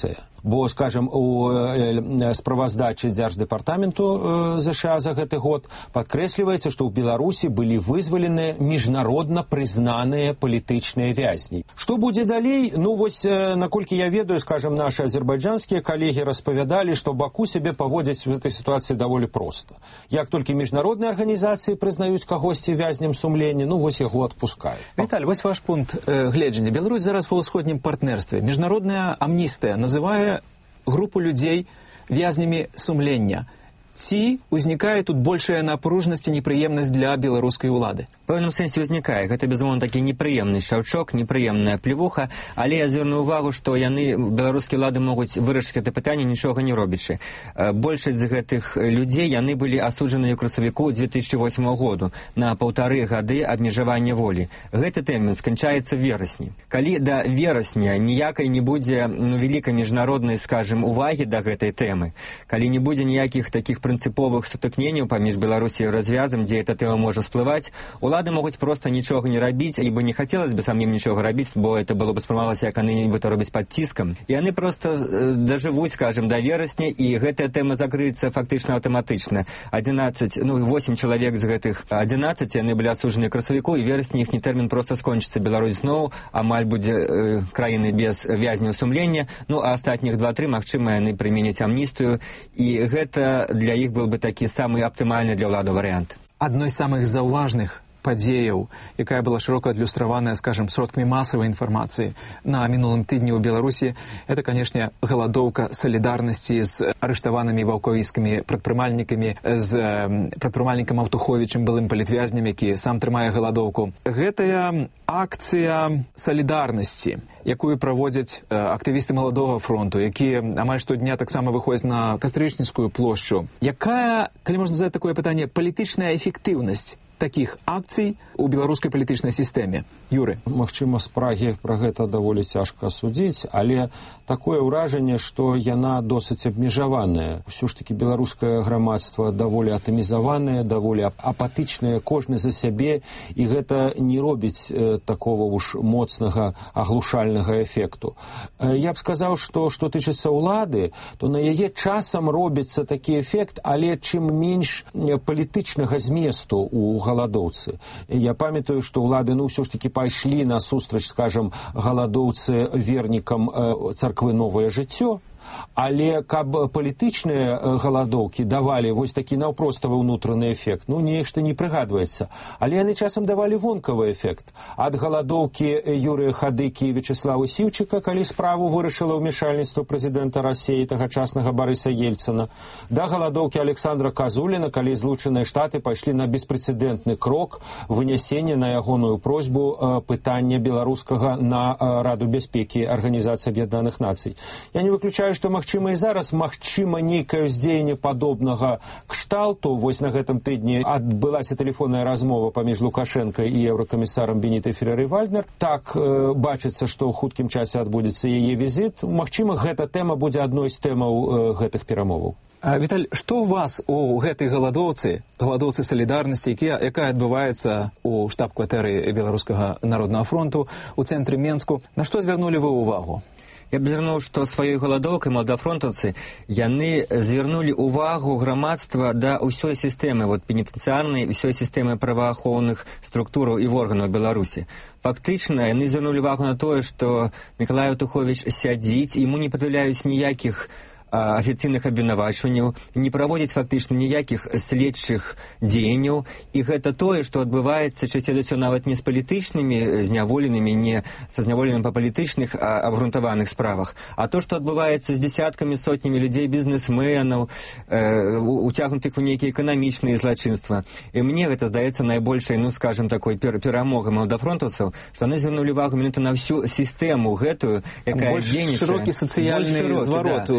Бо, скажем, у справаздачы Дзярждэпартаменту ЗША за гэты год падкрэсліваецца, што ў Беларусі былі вызваленыя міжнародна прызнаныя палітычныя вязні. Што будзе далей? Ну, вось, наколькі я ведаю, скажем, наши азербайджанскія калегі распавядалі, што Баку сябе паводзіць в этой ситуации даволі проста. Як толькі міжнародныя арганізацыі прызнаюць кагосьці вязнем сумлення, ну, вось яго адпускаюць. Віталь, вось ваш пункт гледжання. Беларусь зараз ва ўсходнім партнерстве. Міжнародная амністыя называе групу людзей вязнямі сумлення. Ці ўзнікае тут большая напружнасць і непрыемнасць для беларускай улады? В пэўным сэнсе ўзнікае. Гэта, безумоўна, такі непрыемны шаўчок, непрыемная плевуха, але я звярну ўвагу, што яны, беларускія ўлады, могуць вырашыць гэта пытанне, нічога не робячы. Большасць з гэтых людзей, яны былі асуджаныя ў красавіку 2008 году на 1,5 гады абмежавання волі. Гэты тэрмін сканчаецца в верасні. Калі да верасня ніякай не будзе вялікай міжнароднай, скажем, увагі да гэтай тэмы, калі не будзе ніякіх такіх прынцыповых сутыкненняў паміж Беларусі і развязам, дзе эта тэма можа всплываць, улады могуць проста нічога не рабіць, ібо не хацелось бы самим нічога рабіць, бо это было бы спрымалася, як яны нібыта робяць пад ціскам. І яны проста дажывуць, скажем, да верасня, і гэтая тэма закрыецца фактычна аўтаматычна. 8 чалавек з гэтых 11 яны былі асуджаны к красавіку, і верасні іхні тэрмін проста скончыцца. Беларусь зноў амаль будзе краіны без вязняў сумлення, ну а астатніх 2-3, магчыма, яны прыменяць амністыю, і гэта для іх был бы такі самы аптымальны для ўлады варыянт. Адной з самых заўважных падзеяў, якая была шырока адлюстраваная, скажем, сродкамі масавай інфармацыі на мінулым тыдні ў Беларусі, это, канешне, галадоўка салідарнасці з арыштаванымі ваўкавіскімі прадпрымальнікамі, з прадпрымальнікам Аўтуховічам, былым палітвязням, які сам трымае галадоўку. Гэтая акцыя салідарнасці, якую праводзяць актывісты Маладога фронту, якія амаль штодня таксама выходзяць на Кастрычніцкую плошчу. Якая, калі можна задаць такое пытанне, палітычная эфектыўнасць таких акцый у беларускай палітычнай сістэме? Юры. Магчыма, з Прагі пра гэта даволі цяжка судзіць, але такое ўражанне, што яна досыць абмежаваная. Усё ж такі беларускае грамадства даволі атамізаванае, даволі апатычнае, кожны за сябе, і гэта не робіць такого уж моцнага аглушальнага эфекту. Я б сказаў, што тычыцца ўлады, то на яе часам робіцца такі эфект, але чым менш палітычнага зместу у галадоўцы. Я памятаю, што ўлады, ўсё ж такі пайшлі на сустрач, скажам, галадоўцы вернікам царквы «Новае жыццё», але каб палітычныя галадоўкі давалі вось такі наўпроставы ўнутраны эфект, нешта не прыгадваецца. Але яны часам давалі вонкавы эфект. Ад галадоўкі Юрыя Хадыкі і Вячеслава Сіўчыка, калі справу вырашыла ўмешальніцтва прэзідэнта Расіі, тагачаснага Барыса Ельцына, да галадоўкі Александра Казуліна, калі Злучаныя Штаты пайшлі на беспрэцэдэнтны крок вынясення на ягоную просьбу пытання беларускага на Раду бяспекі Арганізацыі Аб'яднаных Нацый. Я не выключаю, што магчыма і зараз, магчыма, нейкае ўздзеянне падобнага кшталту. Вось на гэтым тыдні адбылася тэлефонная размова паміж Лукашенко і еўракамісарам Бенітай Ферреры-Вальднер. Так бачыцца, што ў хуткім часе адбудзецца яе візіт. Магчыма, гэта тэма будзе адной з тэмаў гэтых перамоваў. Віталь, што ў вас у гэтай галадоўцы салідарнасці, якая адбываецца ў штаб-кватэры Беларускага народнага фронту у цэнтры Менску, на што звярнулі вы ўвагу? Я б звярнуў, што сваёй галадоўкай маладафронтаўцы яны звярнулі ўвагу грамадства да ўсёй сістэмы, пенітэнцыярнай, ўсёй сістэмы праваахоўных структураў і органаў Беларусі. Фактычна, яны звярнулі ўвагу на тое, што Мікалай Аўтуховіч сядзіць, яму не прад'яўляюць ніякіх афіцыйных абвінавачванняў, не праводзяць фактычна ніякіх следчых дзеянняў, і гэта тое, што адбываецца часцей за ўсё нават не з палітычнымі зняволенымі, не са зняволенымі па палітычных абгрунтаваных справах, а то, што адбываецца з дзесяткамі, сотнямі людзей, бізнесменаў, уцягнутых у нейкія эканамічныя злачынства. І мне гэта здаецца найбольшай, скажам, такой перамогай маладафронтаўцаў, што яны звярнулі увагу менавіта на всю сістэму гэтую, якая дзейнічае. Больш шырокі сацыяльны зварот у этой галадоўцы.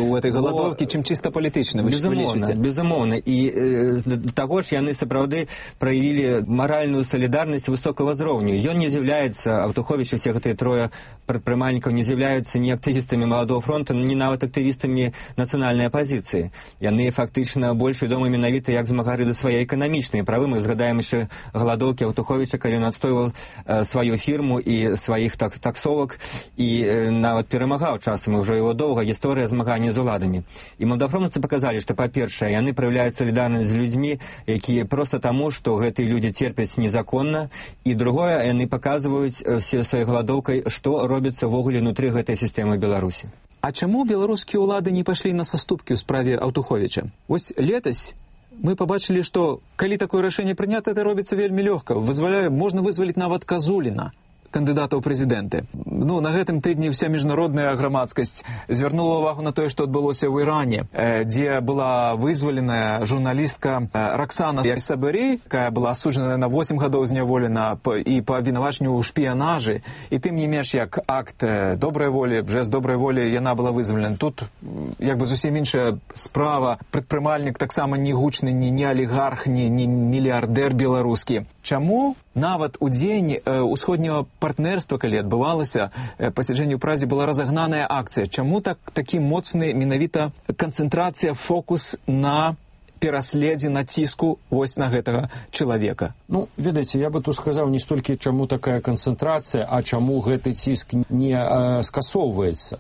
галадоўкі, чым чыста палітычна, вы лічыце? Безумоўна. І да таго ж яны сапраўды праявілі маральную салідарнасць высокага ўзроўню. Ён не з'яўляецца, Аўтуховіч і все гэтыя трое прадпрымальнікаў не з'яўляюцца ні актывістамі Маладога фронту, ні нават актывістамі нацыянальнай апазіцыі. Яны фактычна больш вядомы менавіта як змагары за свае эканамічныя правы. Мы згадаем яшчэ галадоўкі Аўтуховіча, калі ён адстойваў сваю фірму і сваіх таксовак і нават перамагаў часам, і ўжо его доўга гісторыя змагання з уладамі. І маладафронтаўцы паказалі, што, па-першае, яны праяўляюць салідарнасць з людзьмі, якія проста таму, што гэтыя людзі церпяць незаконна, і другое, яны паказваюць сваёй галадоўкай, што робіцца ввогуле ўнутры гэтай сістэмы Беларусі. А чаму беларускія ўлады не пайшлі на саступкі ў справе Аўтуховіча? Вось летась мы побачылі, што калі такое рашэнне прынята, это робіцца вельмі лёгка. Можна вызваліць нават Казуліна, кандыдата ў прэзідэнты. Ну, на гэтым тыдні вся міжнародная грамадскасць звярнула ўвагу на тое, што адбылося ў Іране, дзе была вызваленая журналістка Роксана Сабырі, якая была асуджаная на 8 гадоў зняволена і па абвінавачанню ў шпіянажы. І тым не менш, як акт добрай волі, жэст добрай волі, яна была вызвалена. Тут як бы зусім іншая справа. Прадпрымальнік таксама не гучны, не алігарх, не мільярдэр беларускі. Чаму нават у дзень усходняга партнерства, калі адбывалася пасяджэнне ў Празе, была разагнаная акцыя? Чаму такі моцны менавіта канцэнтрацыя, фокус на пераследзе, націску вось на гэтага чалавека? Ну, ведаеце, я бы тут сказаў не столькі, чаму такая канцэнтрацыя, а чаму гэты ціск не скасоўваецца.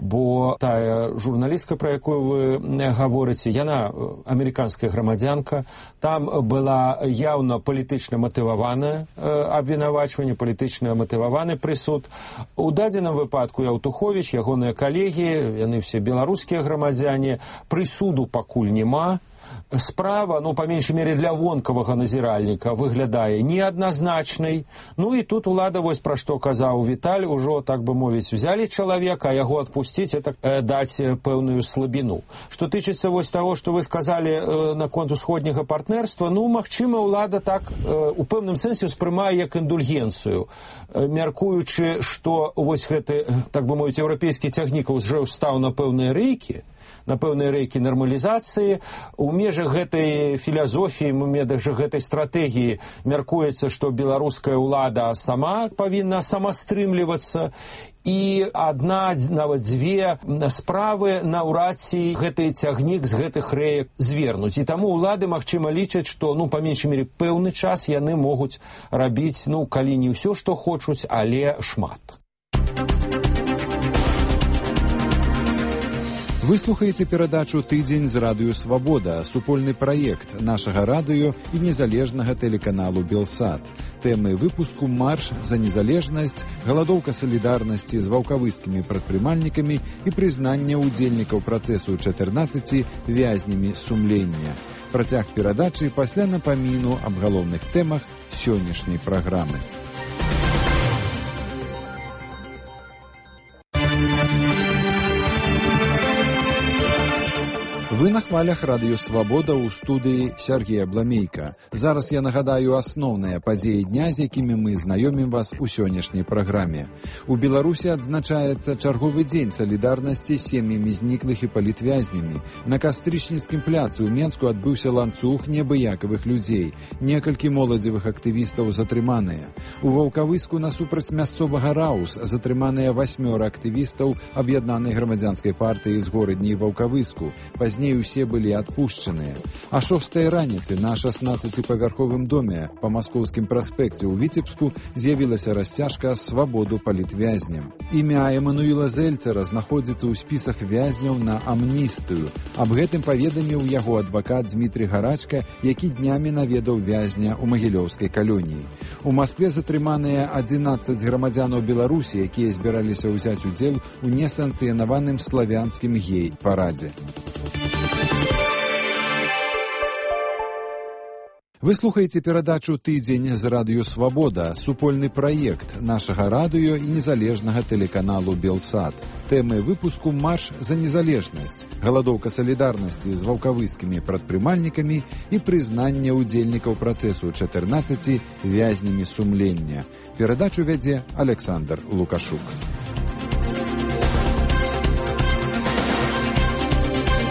Бо тая журналістка, пра якую вы гаворыце, яна амерыканская грамадзянка, там была яўна палітычна матываванае абвінавачванне, палітычна матываваны прысуд. У дадзеным выпадку Аўтуховіч, ягоныя калегі, яны все беларускія грамадзяне, прысуду пакуль няма. Справа, ну, па меншай мере для вонкавага назіральніка, выглядае неадназначнай. Ну і тут улада, вось пра што казаў Віталь, ужо, так бы мовіць, узялі чалавека, а яго адпусціць, это даць пэўную слабіну. Што тычыцца вось таго, што вы сказалі наконт усходняга партнерства, ну, магчыма, улада так у пэўным сэнсе ўспрымае як індульгенцыю, мяркуючы, што вось гэты, так бы мовіць, еўрапейскі цягнік ўжо стаў на пэўныя рэйкі, нармалізацыі. У межах гэтай філасофіі, у межах гэтай стратэгіі мяркуецца, што беларуская ўлада сама павінна самастрымлівацца, і адна, нават дзве справы наўрад ці гэты цягнік з гэтых рэек звернуць. І таму ўлады, магчыма, лічаць, што, ну, па меншай мере, пэўны час яны могуць рабіць, ну, калі не ўсё, што хочуць, але шмат. Вы слухаеце перадачу «Тыдзень з радыё Свабода», супольны праект нашага радыё і незалежнага тэлеканалу «Белсат». Тэмы выпуску «Марш за незалежнасць», галадоўка салідарнасці з ваўкавыскімі прадпрымальнікамі і прызнанне ўдзельнікаў працэсу 14 вязнямі сумлення. Працяг перадачы пасля напаміну аб галоўных тэмах сённяшняй праграмы. Вы на хвалях радыё Свабода ў студыі Сергея Бламейка. Зараз я нагадаю асноўныя падзеі дня, з якімі мы знаёмім вас у сённяшняй праграме. У Беларусі адзначаецца чарговы дзень салідарнасці з сем'ямі зніклых і палітвязнямі. На кастрычніцкім пляцы ў Менску адбыўся ланцуг неабыякавых людзей. Некалькі моладзевых актывістаў затрыманыя. У Ваўкавыску насупраць мясцовага Раус затрыманыя 8 актывістаў аб'яднанай грамадзянскай партыі з горадні Ваўкавыску. Пазней усе былі адпушчаныя. А 6 раніцы на 16-павярховым доме па Маскоўскім праспекце ў Віцебску з'явілася расцяжка «Свабоду палітвязням». Імя Эмануіла Зельцера знаходзіцца ў спісах вязняў на амністыю. Аб гэтым паведаміў яго адвакат Дмітрий Гарачка, які днямі наведаў вязня ў Магілёўскай калоніі. У Маскве затрыманыя 11 грамадзянаў Беларусі, якія збіраліся ўзяць удзел у несанкцыянаваным славянскім гей-парадзе. Вы слухаеце перадачу «Тыдзень з радыё Свабода», супольны праект нашага радыё і незалежнага тэлеканалу «Белсат». Тэмы выпуску «Марш за незалежнасць», галадоўка салідарнасці з ваўкавыскімі прадпрымальнікамі і прызнанне ўдзельнікаў працэсу 14 вязнямі сумлення. Перадачу вядзе Александр Лукашук.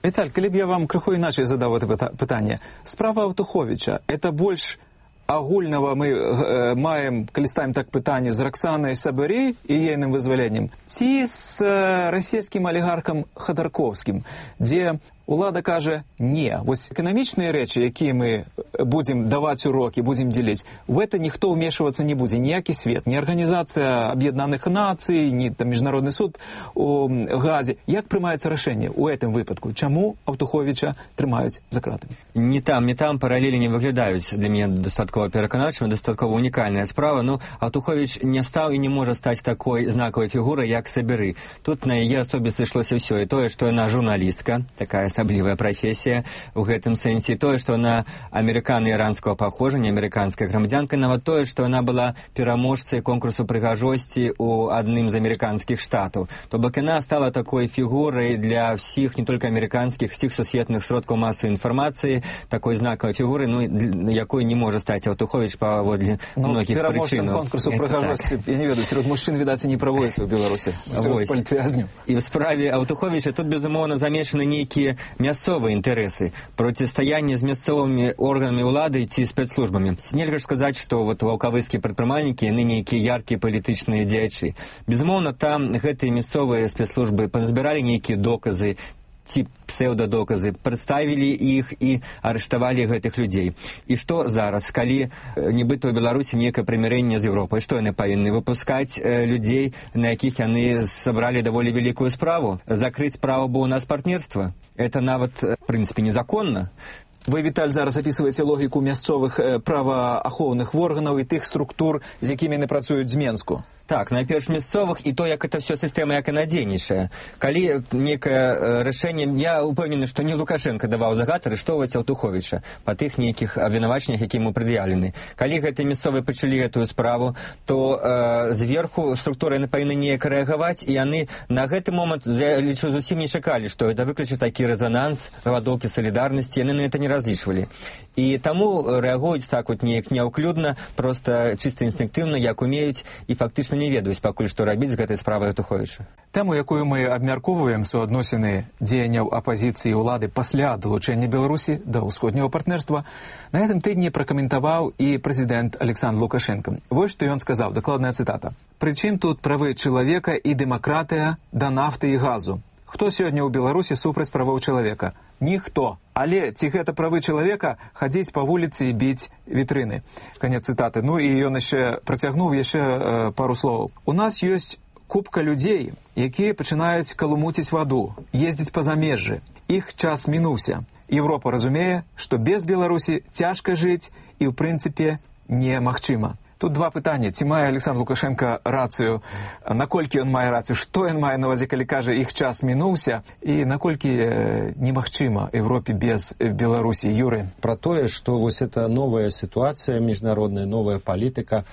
Віталь, калі б я вам крыху іначай задаў гэта пытанне. Справа Аўтуховіча, это больш агульнага мы маем, калі ставім так пытанне, з Раксанай Сабырей і ейным вызваленнем, ці з расійскім алігархам Хадарковскім, дзе улада кажа не. Вось эканамічныя рэчы, якія мы будзем даваць урокі, будзем дзеліць, в это ніхто ўмешвацца не будзе, ніякі свет, ні Арганізацыя Аб'яднаных Нацый, ні там Міжнародны суд у Газе. Як прымаецца рашэнне ў гэтым выпадку? Чаму Аўтуховіча трымаюць за кратамі? Ні там паралелі не выглядаюць для мяне дастаткова пераканаўчымі, дастаткова унікальная справа. Ну, Аўтуховіч не стаў і не можа стаць такой знакавай фігурай, як Сабыры. Тут на яе асобе сышлося ўсё, і тое, што яна журналістка, такая асаблівая прафесія ў гэтым сэнсе, тое, што яна амерыкана-іранскага паходжання, амерыканская грамадзянка, нават тое, што яна была пераможцай конкурсу прыгажосці ў адным з амерыканскіх штатаў. То бок яна стала такой фігурай для всіх, не толькі амерыканскіх, всіх сусветных сродкаў масавай інфармацыі, такой знакавай фігуры, ну, якой не можа стаць Аўтуховіч паводле многіх прычынаў. Пераможцам конкурсу прыгажосці, я не ведаю, сярод мужчын, відаць, не праводзіцца ў Беларусі. І в справе Аўтуховіча тут, безумоўна, замешаны нейкія мясцовыя інтарэсы, процістаянне з мясцовымі органамі ўлады ці спецслужбамі. Нельга ж сказаць, што вот ваўкавыскія прадпрымальнікі, яны нейкія яркія палітычныя дзеячы. Безумоўна, там гэтыя мясцовыя спецслужбы пазбіралі нейкія доказы, ці псеўдадоказы, прадставілі іх і арыштавалі гэтых людзей. І што зараз, калі нібыта ў Беларусі нейкае прымірэнне з Еўропай, што яны павінны выпускаць людзей, на якіх яны сабралі даволі вялікую справу? Закрыць справу, бо ў нас партнерства? Это нават, в прынцыпе, незаконна. Вы, Віталь, зараз апісваеце логіку мясцовых праваахоўных органаў і тых структур, з якімі яны працуюць з Менску. Так, найперш мясцовых, і то, як это все сістэма, як яна дзейнічае. Калі некае рашэнне, я ўпэўнены, што не Лукашенко даваў загад арыштоўваць Аўтуховіча па тых нейкіх абвінавачаннях, якія ему прад'яўлены. Калі гэтыя мясцовыя пачалі гэтую справу, то зверху структуры яны павінны неяк рэагаваць, і яны на гэты момант, я лічу, зусім не чакалі, што это выключыць такі рэзананс, галадоўкі салідарнасці, яны на это не разлічвалі. І таму рэагуюць так вот неяк няўклюдна, проста чыста інстынктыўна, як умеюць, і фактычна не ведаюць пакуль, што рабіць з гэтай справай Аўтуховіча. Тэму, якую мы абмяркоўваем, суадносіны дзеянняў апазіцыі і ўлады пасля далучэння Беларусі да ўсходняга партнерства, на гэтым тыдні пракаментаваў і прэзідэнт Александр Лукашенко. Вось што ён сказаў, дакладная цытата. «Прычым тут правы чалавека і дэмакратыя да нафты і газу? Хто сёння ў Беларусі супраць правоў чалавека? Ніхто. Але ці гэта правы чалавека хадзіць па вуліцы і біць вітрыны?» Канец цытаты. Ну і ён яшчэ працягнуў яшчэ пару словаў. «У нас ёсць купка людзей, якія пачынаюць калумуціць ваду, ездзіць па замежжы. Іх час мінуўся. Европа разумее, што без Беларусі цяжка жыць і ў прынцыпе немагчыма». Тут два пытання. Ці мае Александр Лукашенко рацыю? Наколькі ён мае рацыю? Што ён мае на ўвазе, калі кажа, іх час мінуўся? І наколькі немагчыма Европе без Беларусі? Юры? Про тое, што вось эта новая сітуацыя міжнародная, новая палітыка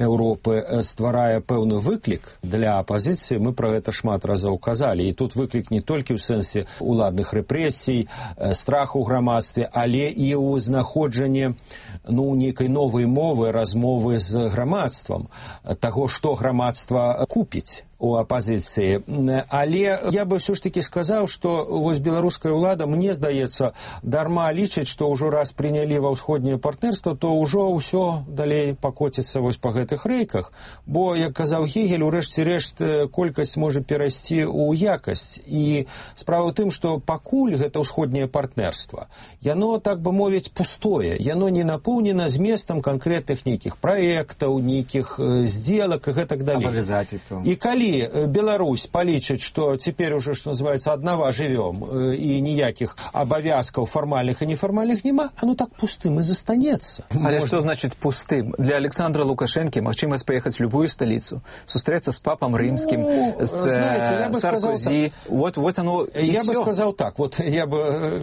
Еўропы стварае пэўны выклік для апазіцыі, мы пра гэта шмат разоў казалі. І тут выклік не толькі ў сэнсе уладных рэпрэсій, страху ў грамадстве, але і ў знаходжанні нейкай новай мовы, размовы з грамадствам, таго, што грамадства купіць у апазіцыі. Але я бы ўсё ж такі сказаў, што вось беларуская ўлада, мне здаецца, дарма лічыць, што ўжо раз прынялі ва ўсходняе партнерства, то ўжо ўсё далей пакоціцца вось па гэтых рэйках. Бо, як казаў Гегель, у рэшце рэшт колькасць можа перайсці ў якасць. І справа ў тым, што пакуль гэта ўсходняе партнерства, яно, так бы мовіць, пустое. Яно не напоўнена зместам канкрэтных нейкіх праектаў, нейкіх здзелак і гэтак далей. Абавязательстваў. І калі Беларусь палічыць, што цяпер уже, што называецца, аднава жывём, і ніякіх абавязкаў фармальных і нефармальных няма, оно так пустым і застанецца. Але што значыць пустым? Для Александра Лукашэнкі магчымасць паехаць в любую сталіцу, сустрэцца з папам рымскім, з Саркозі. Вот оно і я бы сказаў так, вот я бы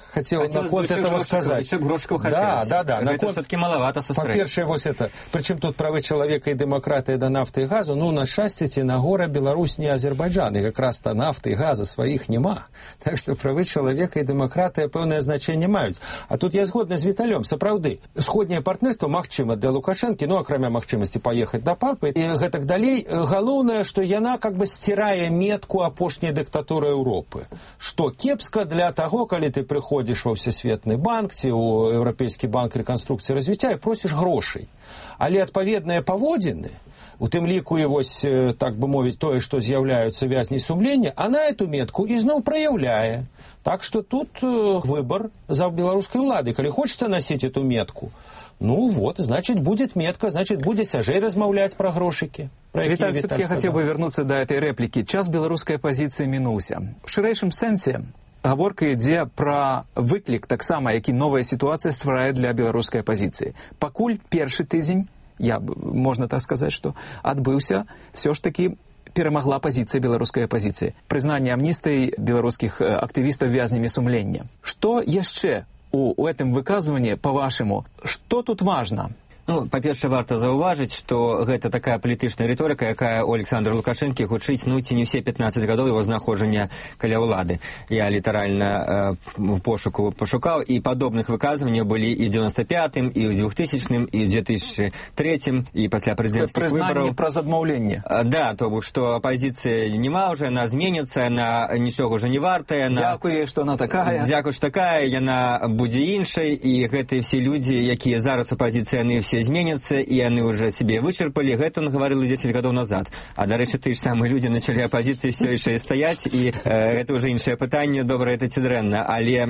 хотел наконт этого сказать. Еще грошков да. Это все-таки маловато сустрэч. По-перше, вот это. Причем тут правы человека и демократия до нафты и газу. Ну, на счастье, на гора Беларусь не Азербайджан. И как раз-то нафты и газа своих нема. Так что правы человека и демократия певное значение имеют. А тут я згодна з Віталем. Сапраўды, сходнее партнерство магчыма для Лукашенко, ну, акрамя магчымасці поехать до папы. И гэтак далей. Галоўнае, что яна как бы стирае метку апошняй диктатуры Европы. Что кепска для того, коли ты приходишь во Всесветный банк, ці у Европейский банк реконструкции и развития, и просишь грошей. Але адпаведныя паводзіны, у тым ліку і вось, так бы мовіць, тое, што з'яўляюцца вязней сумлення, она эту метку ізноў праяўляе. Так что тут выбор за белорусской владой. Коли хочется носить эту метку, ну вот, значит, будет метка, значит, будет цяжэй размаўляць про грошики. Виталий, все-таки я хотел бы вернуться до этой реплики. Час белорусской оппозиции минулся. В ширэйшым сэнсе гаворка ідзе пра выклік таксама, які новая сітуацыя стварае для беларускай апозіцыі. Пакуль першы тыдзень, можна так сказаць, што адбыўся, все ж таки перамагла пазіцыя беларускай апозіцыі. Прызнанне амністыі беларускіх актывістаў вязнямі сумлення. Што яшчэ у гэтым выказванні, па-вашаму, што тут важна? Ну, па-першае, варта заўважыць, што гэта такая палітычная рыторыка, якая у Александра Лукашэнкі гучыць, ну, ці не все 15 гадоў его знаходжання каля ўлады. Я літаральна в пошуку пашукаў, і падобных выказванняў былі і ў 95-м, і ў 2000-м, і ў 2003-м, і пасля прэзідэнцкіх выбараў. Прызнанне праз адмаўленне. Да, то бок, што апазіцыя нема ўжо, яна зменіцца, яна нічога ўжо не вартая. Дзякуе, што яна такая. Дзякуе, што такая, яна будзе іншай, і гэтыя все людзі, якія зараз апазіцыя, яны все зменятся, и они уже себе вычерпали. Это он говорил 10 годов назад. А, до речі, ті ж самі люди начали опозиции все еще стоять, и это уже іншае пытанне, добра это ці дрэнна.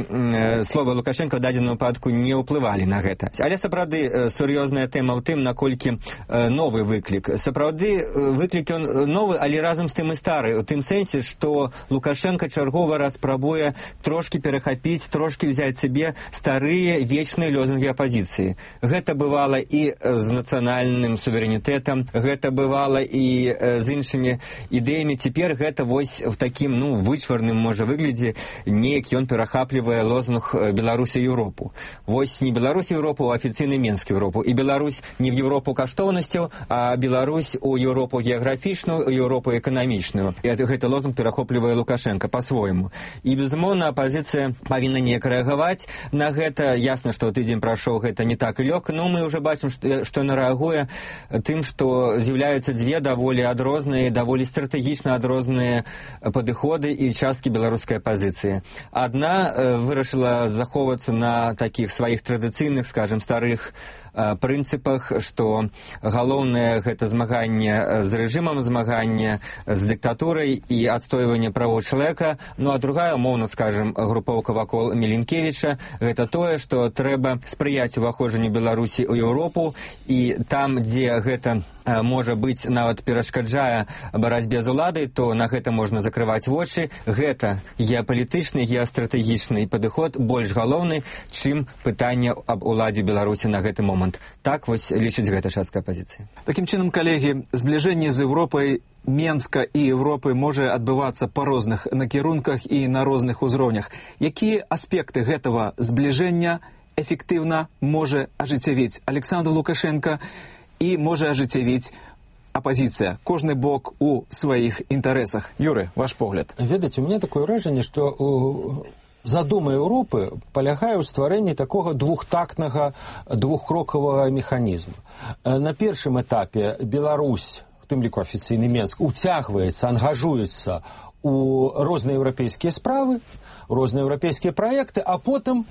Але слова Лукашенко в дадзеным выпадку не ўплывалі на гэта. Але сапраўды сур'ёзная тэма ў тым, наколькі новы выклік. Сапраўды выклік он новы, але разам з тым і стары. У тым сэнсе, што Лукашенко чаргова раз спрабуе трошки перахапіць, трошки взяць себе старыя вечныя лозунгі апозіцыі. Гэта бывала і з нацыянальным суверэнітэтам, гэта бывала і з іншымі ідэямі. Цяпер гэта вось в такім, ну, вычварным, можа, выглядзе, неяк ён перахаплівае лозунг Беларусі Европу. Вось не Беларусь Европу, а афіцыйны Менск Европу. І Беларусь не в Европу каштоўнасцяў, а Беларусь у Европу геаграфічную, у Европу эканамічную. І гэты лозунг перахоплівае Лукашенко па-свойму. І, безумоўна, апозіцыя павінна неяк рэагаваць на гэта. Ясна, што тыдзень прайшоў, гэта не так і лёгка, но мы ўжо бачым, што яна рэагуе тым, што з'яўляюцца дзве даволі адрозныя, даволі стратэгічна адрозныя падыходы і часткі беларускай апозіцыі. Адна вырашыла захоўвацца на такіх сваіх традыцыйных, скажем, старых прынцыпах, што галоўнае гэта змаганне з рэжымам, змаганне з дыктатурай і адстойванне правоў чалавека. Ну, а другая, умоўна, скажем, групоўка вакол Міленкевіча, гэта тое, што трэба спрыяць уваходжанню Беларусі ў Еўропу, і там, дзе гэта можа быць, нават перашкаджае барацьбе з уладай, то на гэта можна закрываць вочы. Гэта геапалітычны, геастратэгічны падыход больш галоўны, чым пытанне аб уладзе Беларусі на гэты момант. Так вось лічыць гэта частка апозіцыі. Такім чынам, калегі, збліжэнне з Еўропай, Менска і Еўропы можа адбывацца па розных накірунках і на розных узроўнях. Якія аспекты гэтага збліжэння эфектыўна можа ажыццявіць Александр Лукашенко і можа ажыццявіць апозіцыя, кожны бок у сваіх інтарэсах? Юры, ваш погляд. Ведаце, у меня такое ўражанне, што задума Европы полягае ў стварэнні такога двухтактнага, двухкрокавага механізму. На першым этапе Беларусь, у тым ліку афіцыйны Менск, уцягваецца, ангажуецца у розныя еўрапейскія справы, розныя еўрапейскія праекты, а потым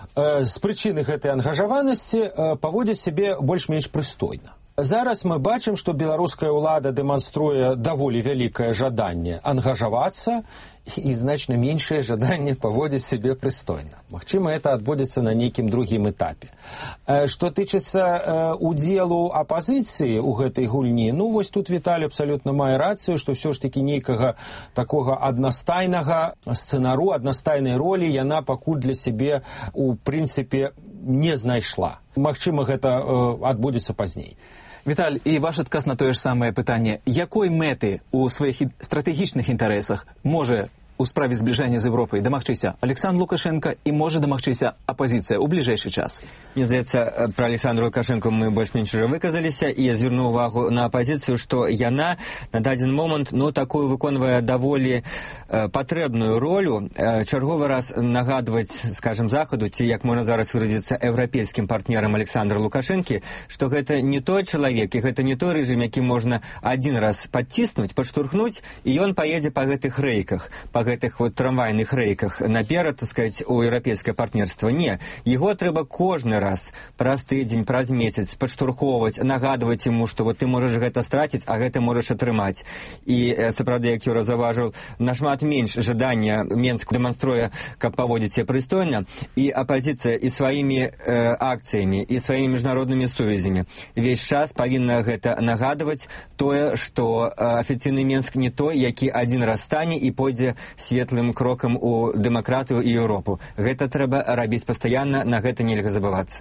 з прычыны гэтай ангажаванасці паводзіць сябе больш-менш прыстойна. Зараз мы бачым, што беларуская ўлада дэманструе даволі вялікае жаданне ангажавацца і значна меншае жаданне паводзіць сябе прыстойна. Магчыма, это адбудзецца на нейкім другім этапе. Што тычыцца удзелу апазіцыі ў гэтай гульні, ну вось тут Віталій абсалютна мае рацыю, што ўсё ж такі нейкага такога аднастайнага сцэнару, аднастайнай ролі яна пакуль для сябе у прынцыпе не знайшла. Магчыма, гэта адбудзецца пазней. Віталь, і ваш адказ на тое ж самае пытанне. Якой мэты ў сваіх стратэгічных інтарэсах можа у справе зближэння з Европай дамагчыся Александр Лукашенко і можа дамагчыся апазіцыя ў бліжэйшы час? Мне здаецца, пра Александра Лукашенко мы больш-менш уже выказаліся, і я звярну увагу на апазіцыю, што яна на дадзены момант такую выконвае даволі патрэбную ролю, чарговы раз нагадваць, скажем, Захаду, ці, як можна зараз выразіцца, еўрапейскім партнерам Александра Лукашэнкі, што гэта не той чалавек, і гэта не той рэжым, які можна адзін раз падціснуць, падштурхнуць, і ён паедзе па гэтых рэйках, па гэтых трамвайных рэйках наперад, так сказаць, у еўрапейскае партнерства. Не, яго трэба кожны раз, праз тыдзень, праз месяц падштурхоўваць, нагадваць яму, што ты можаш гэта страціць, а гэта можаш атрымаць. І, сапраўды, як Юра заўважыў, нашмат менш жадання Менску дэманструе, каб паводзіць себе прыстойна, і апазіцыя і сваімі акцыямі, і сваімі міжнароднымі сувязямі весь час павінна гэта нагадваць тое, што афіцыйны Менск не той, які адзін раз стане і пойдзе светлым крокам у дэмакратыю і Еўропу. Гэта трэба рабіць пастаянна, на гэта нельга забывацца.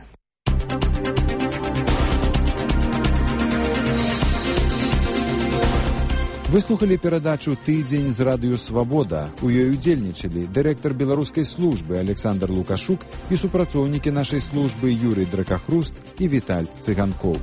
Вы слухали перадачу «Тыдзень з радыё Свабода». У ёй удзельнічалі дырэктар беларускай службы Александр Лукашук і супрацоўнікі нашай службы Юрый Дракахруст і Віталь Цыганкоў.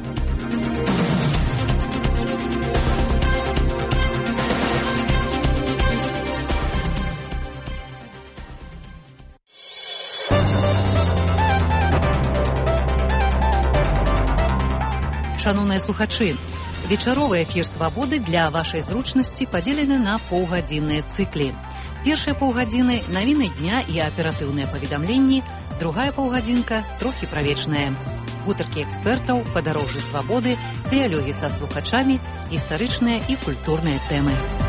Шановныя слухачы, вечаровы эфір «Свабоды» для вашай зручнасці падзелены на паўгадзінныя цыклі. Першыя паўгадзіны – навіны дня і аператыўныя паведамленні, другая паўгадзінка – трохі правечная. Гутаркі экспертаў, падарожжы свабоды, дыялогі са слухачамі, гістарычныя і культурныя тэмы.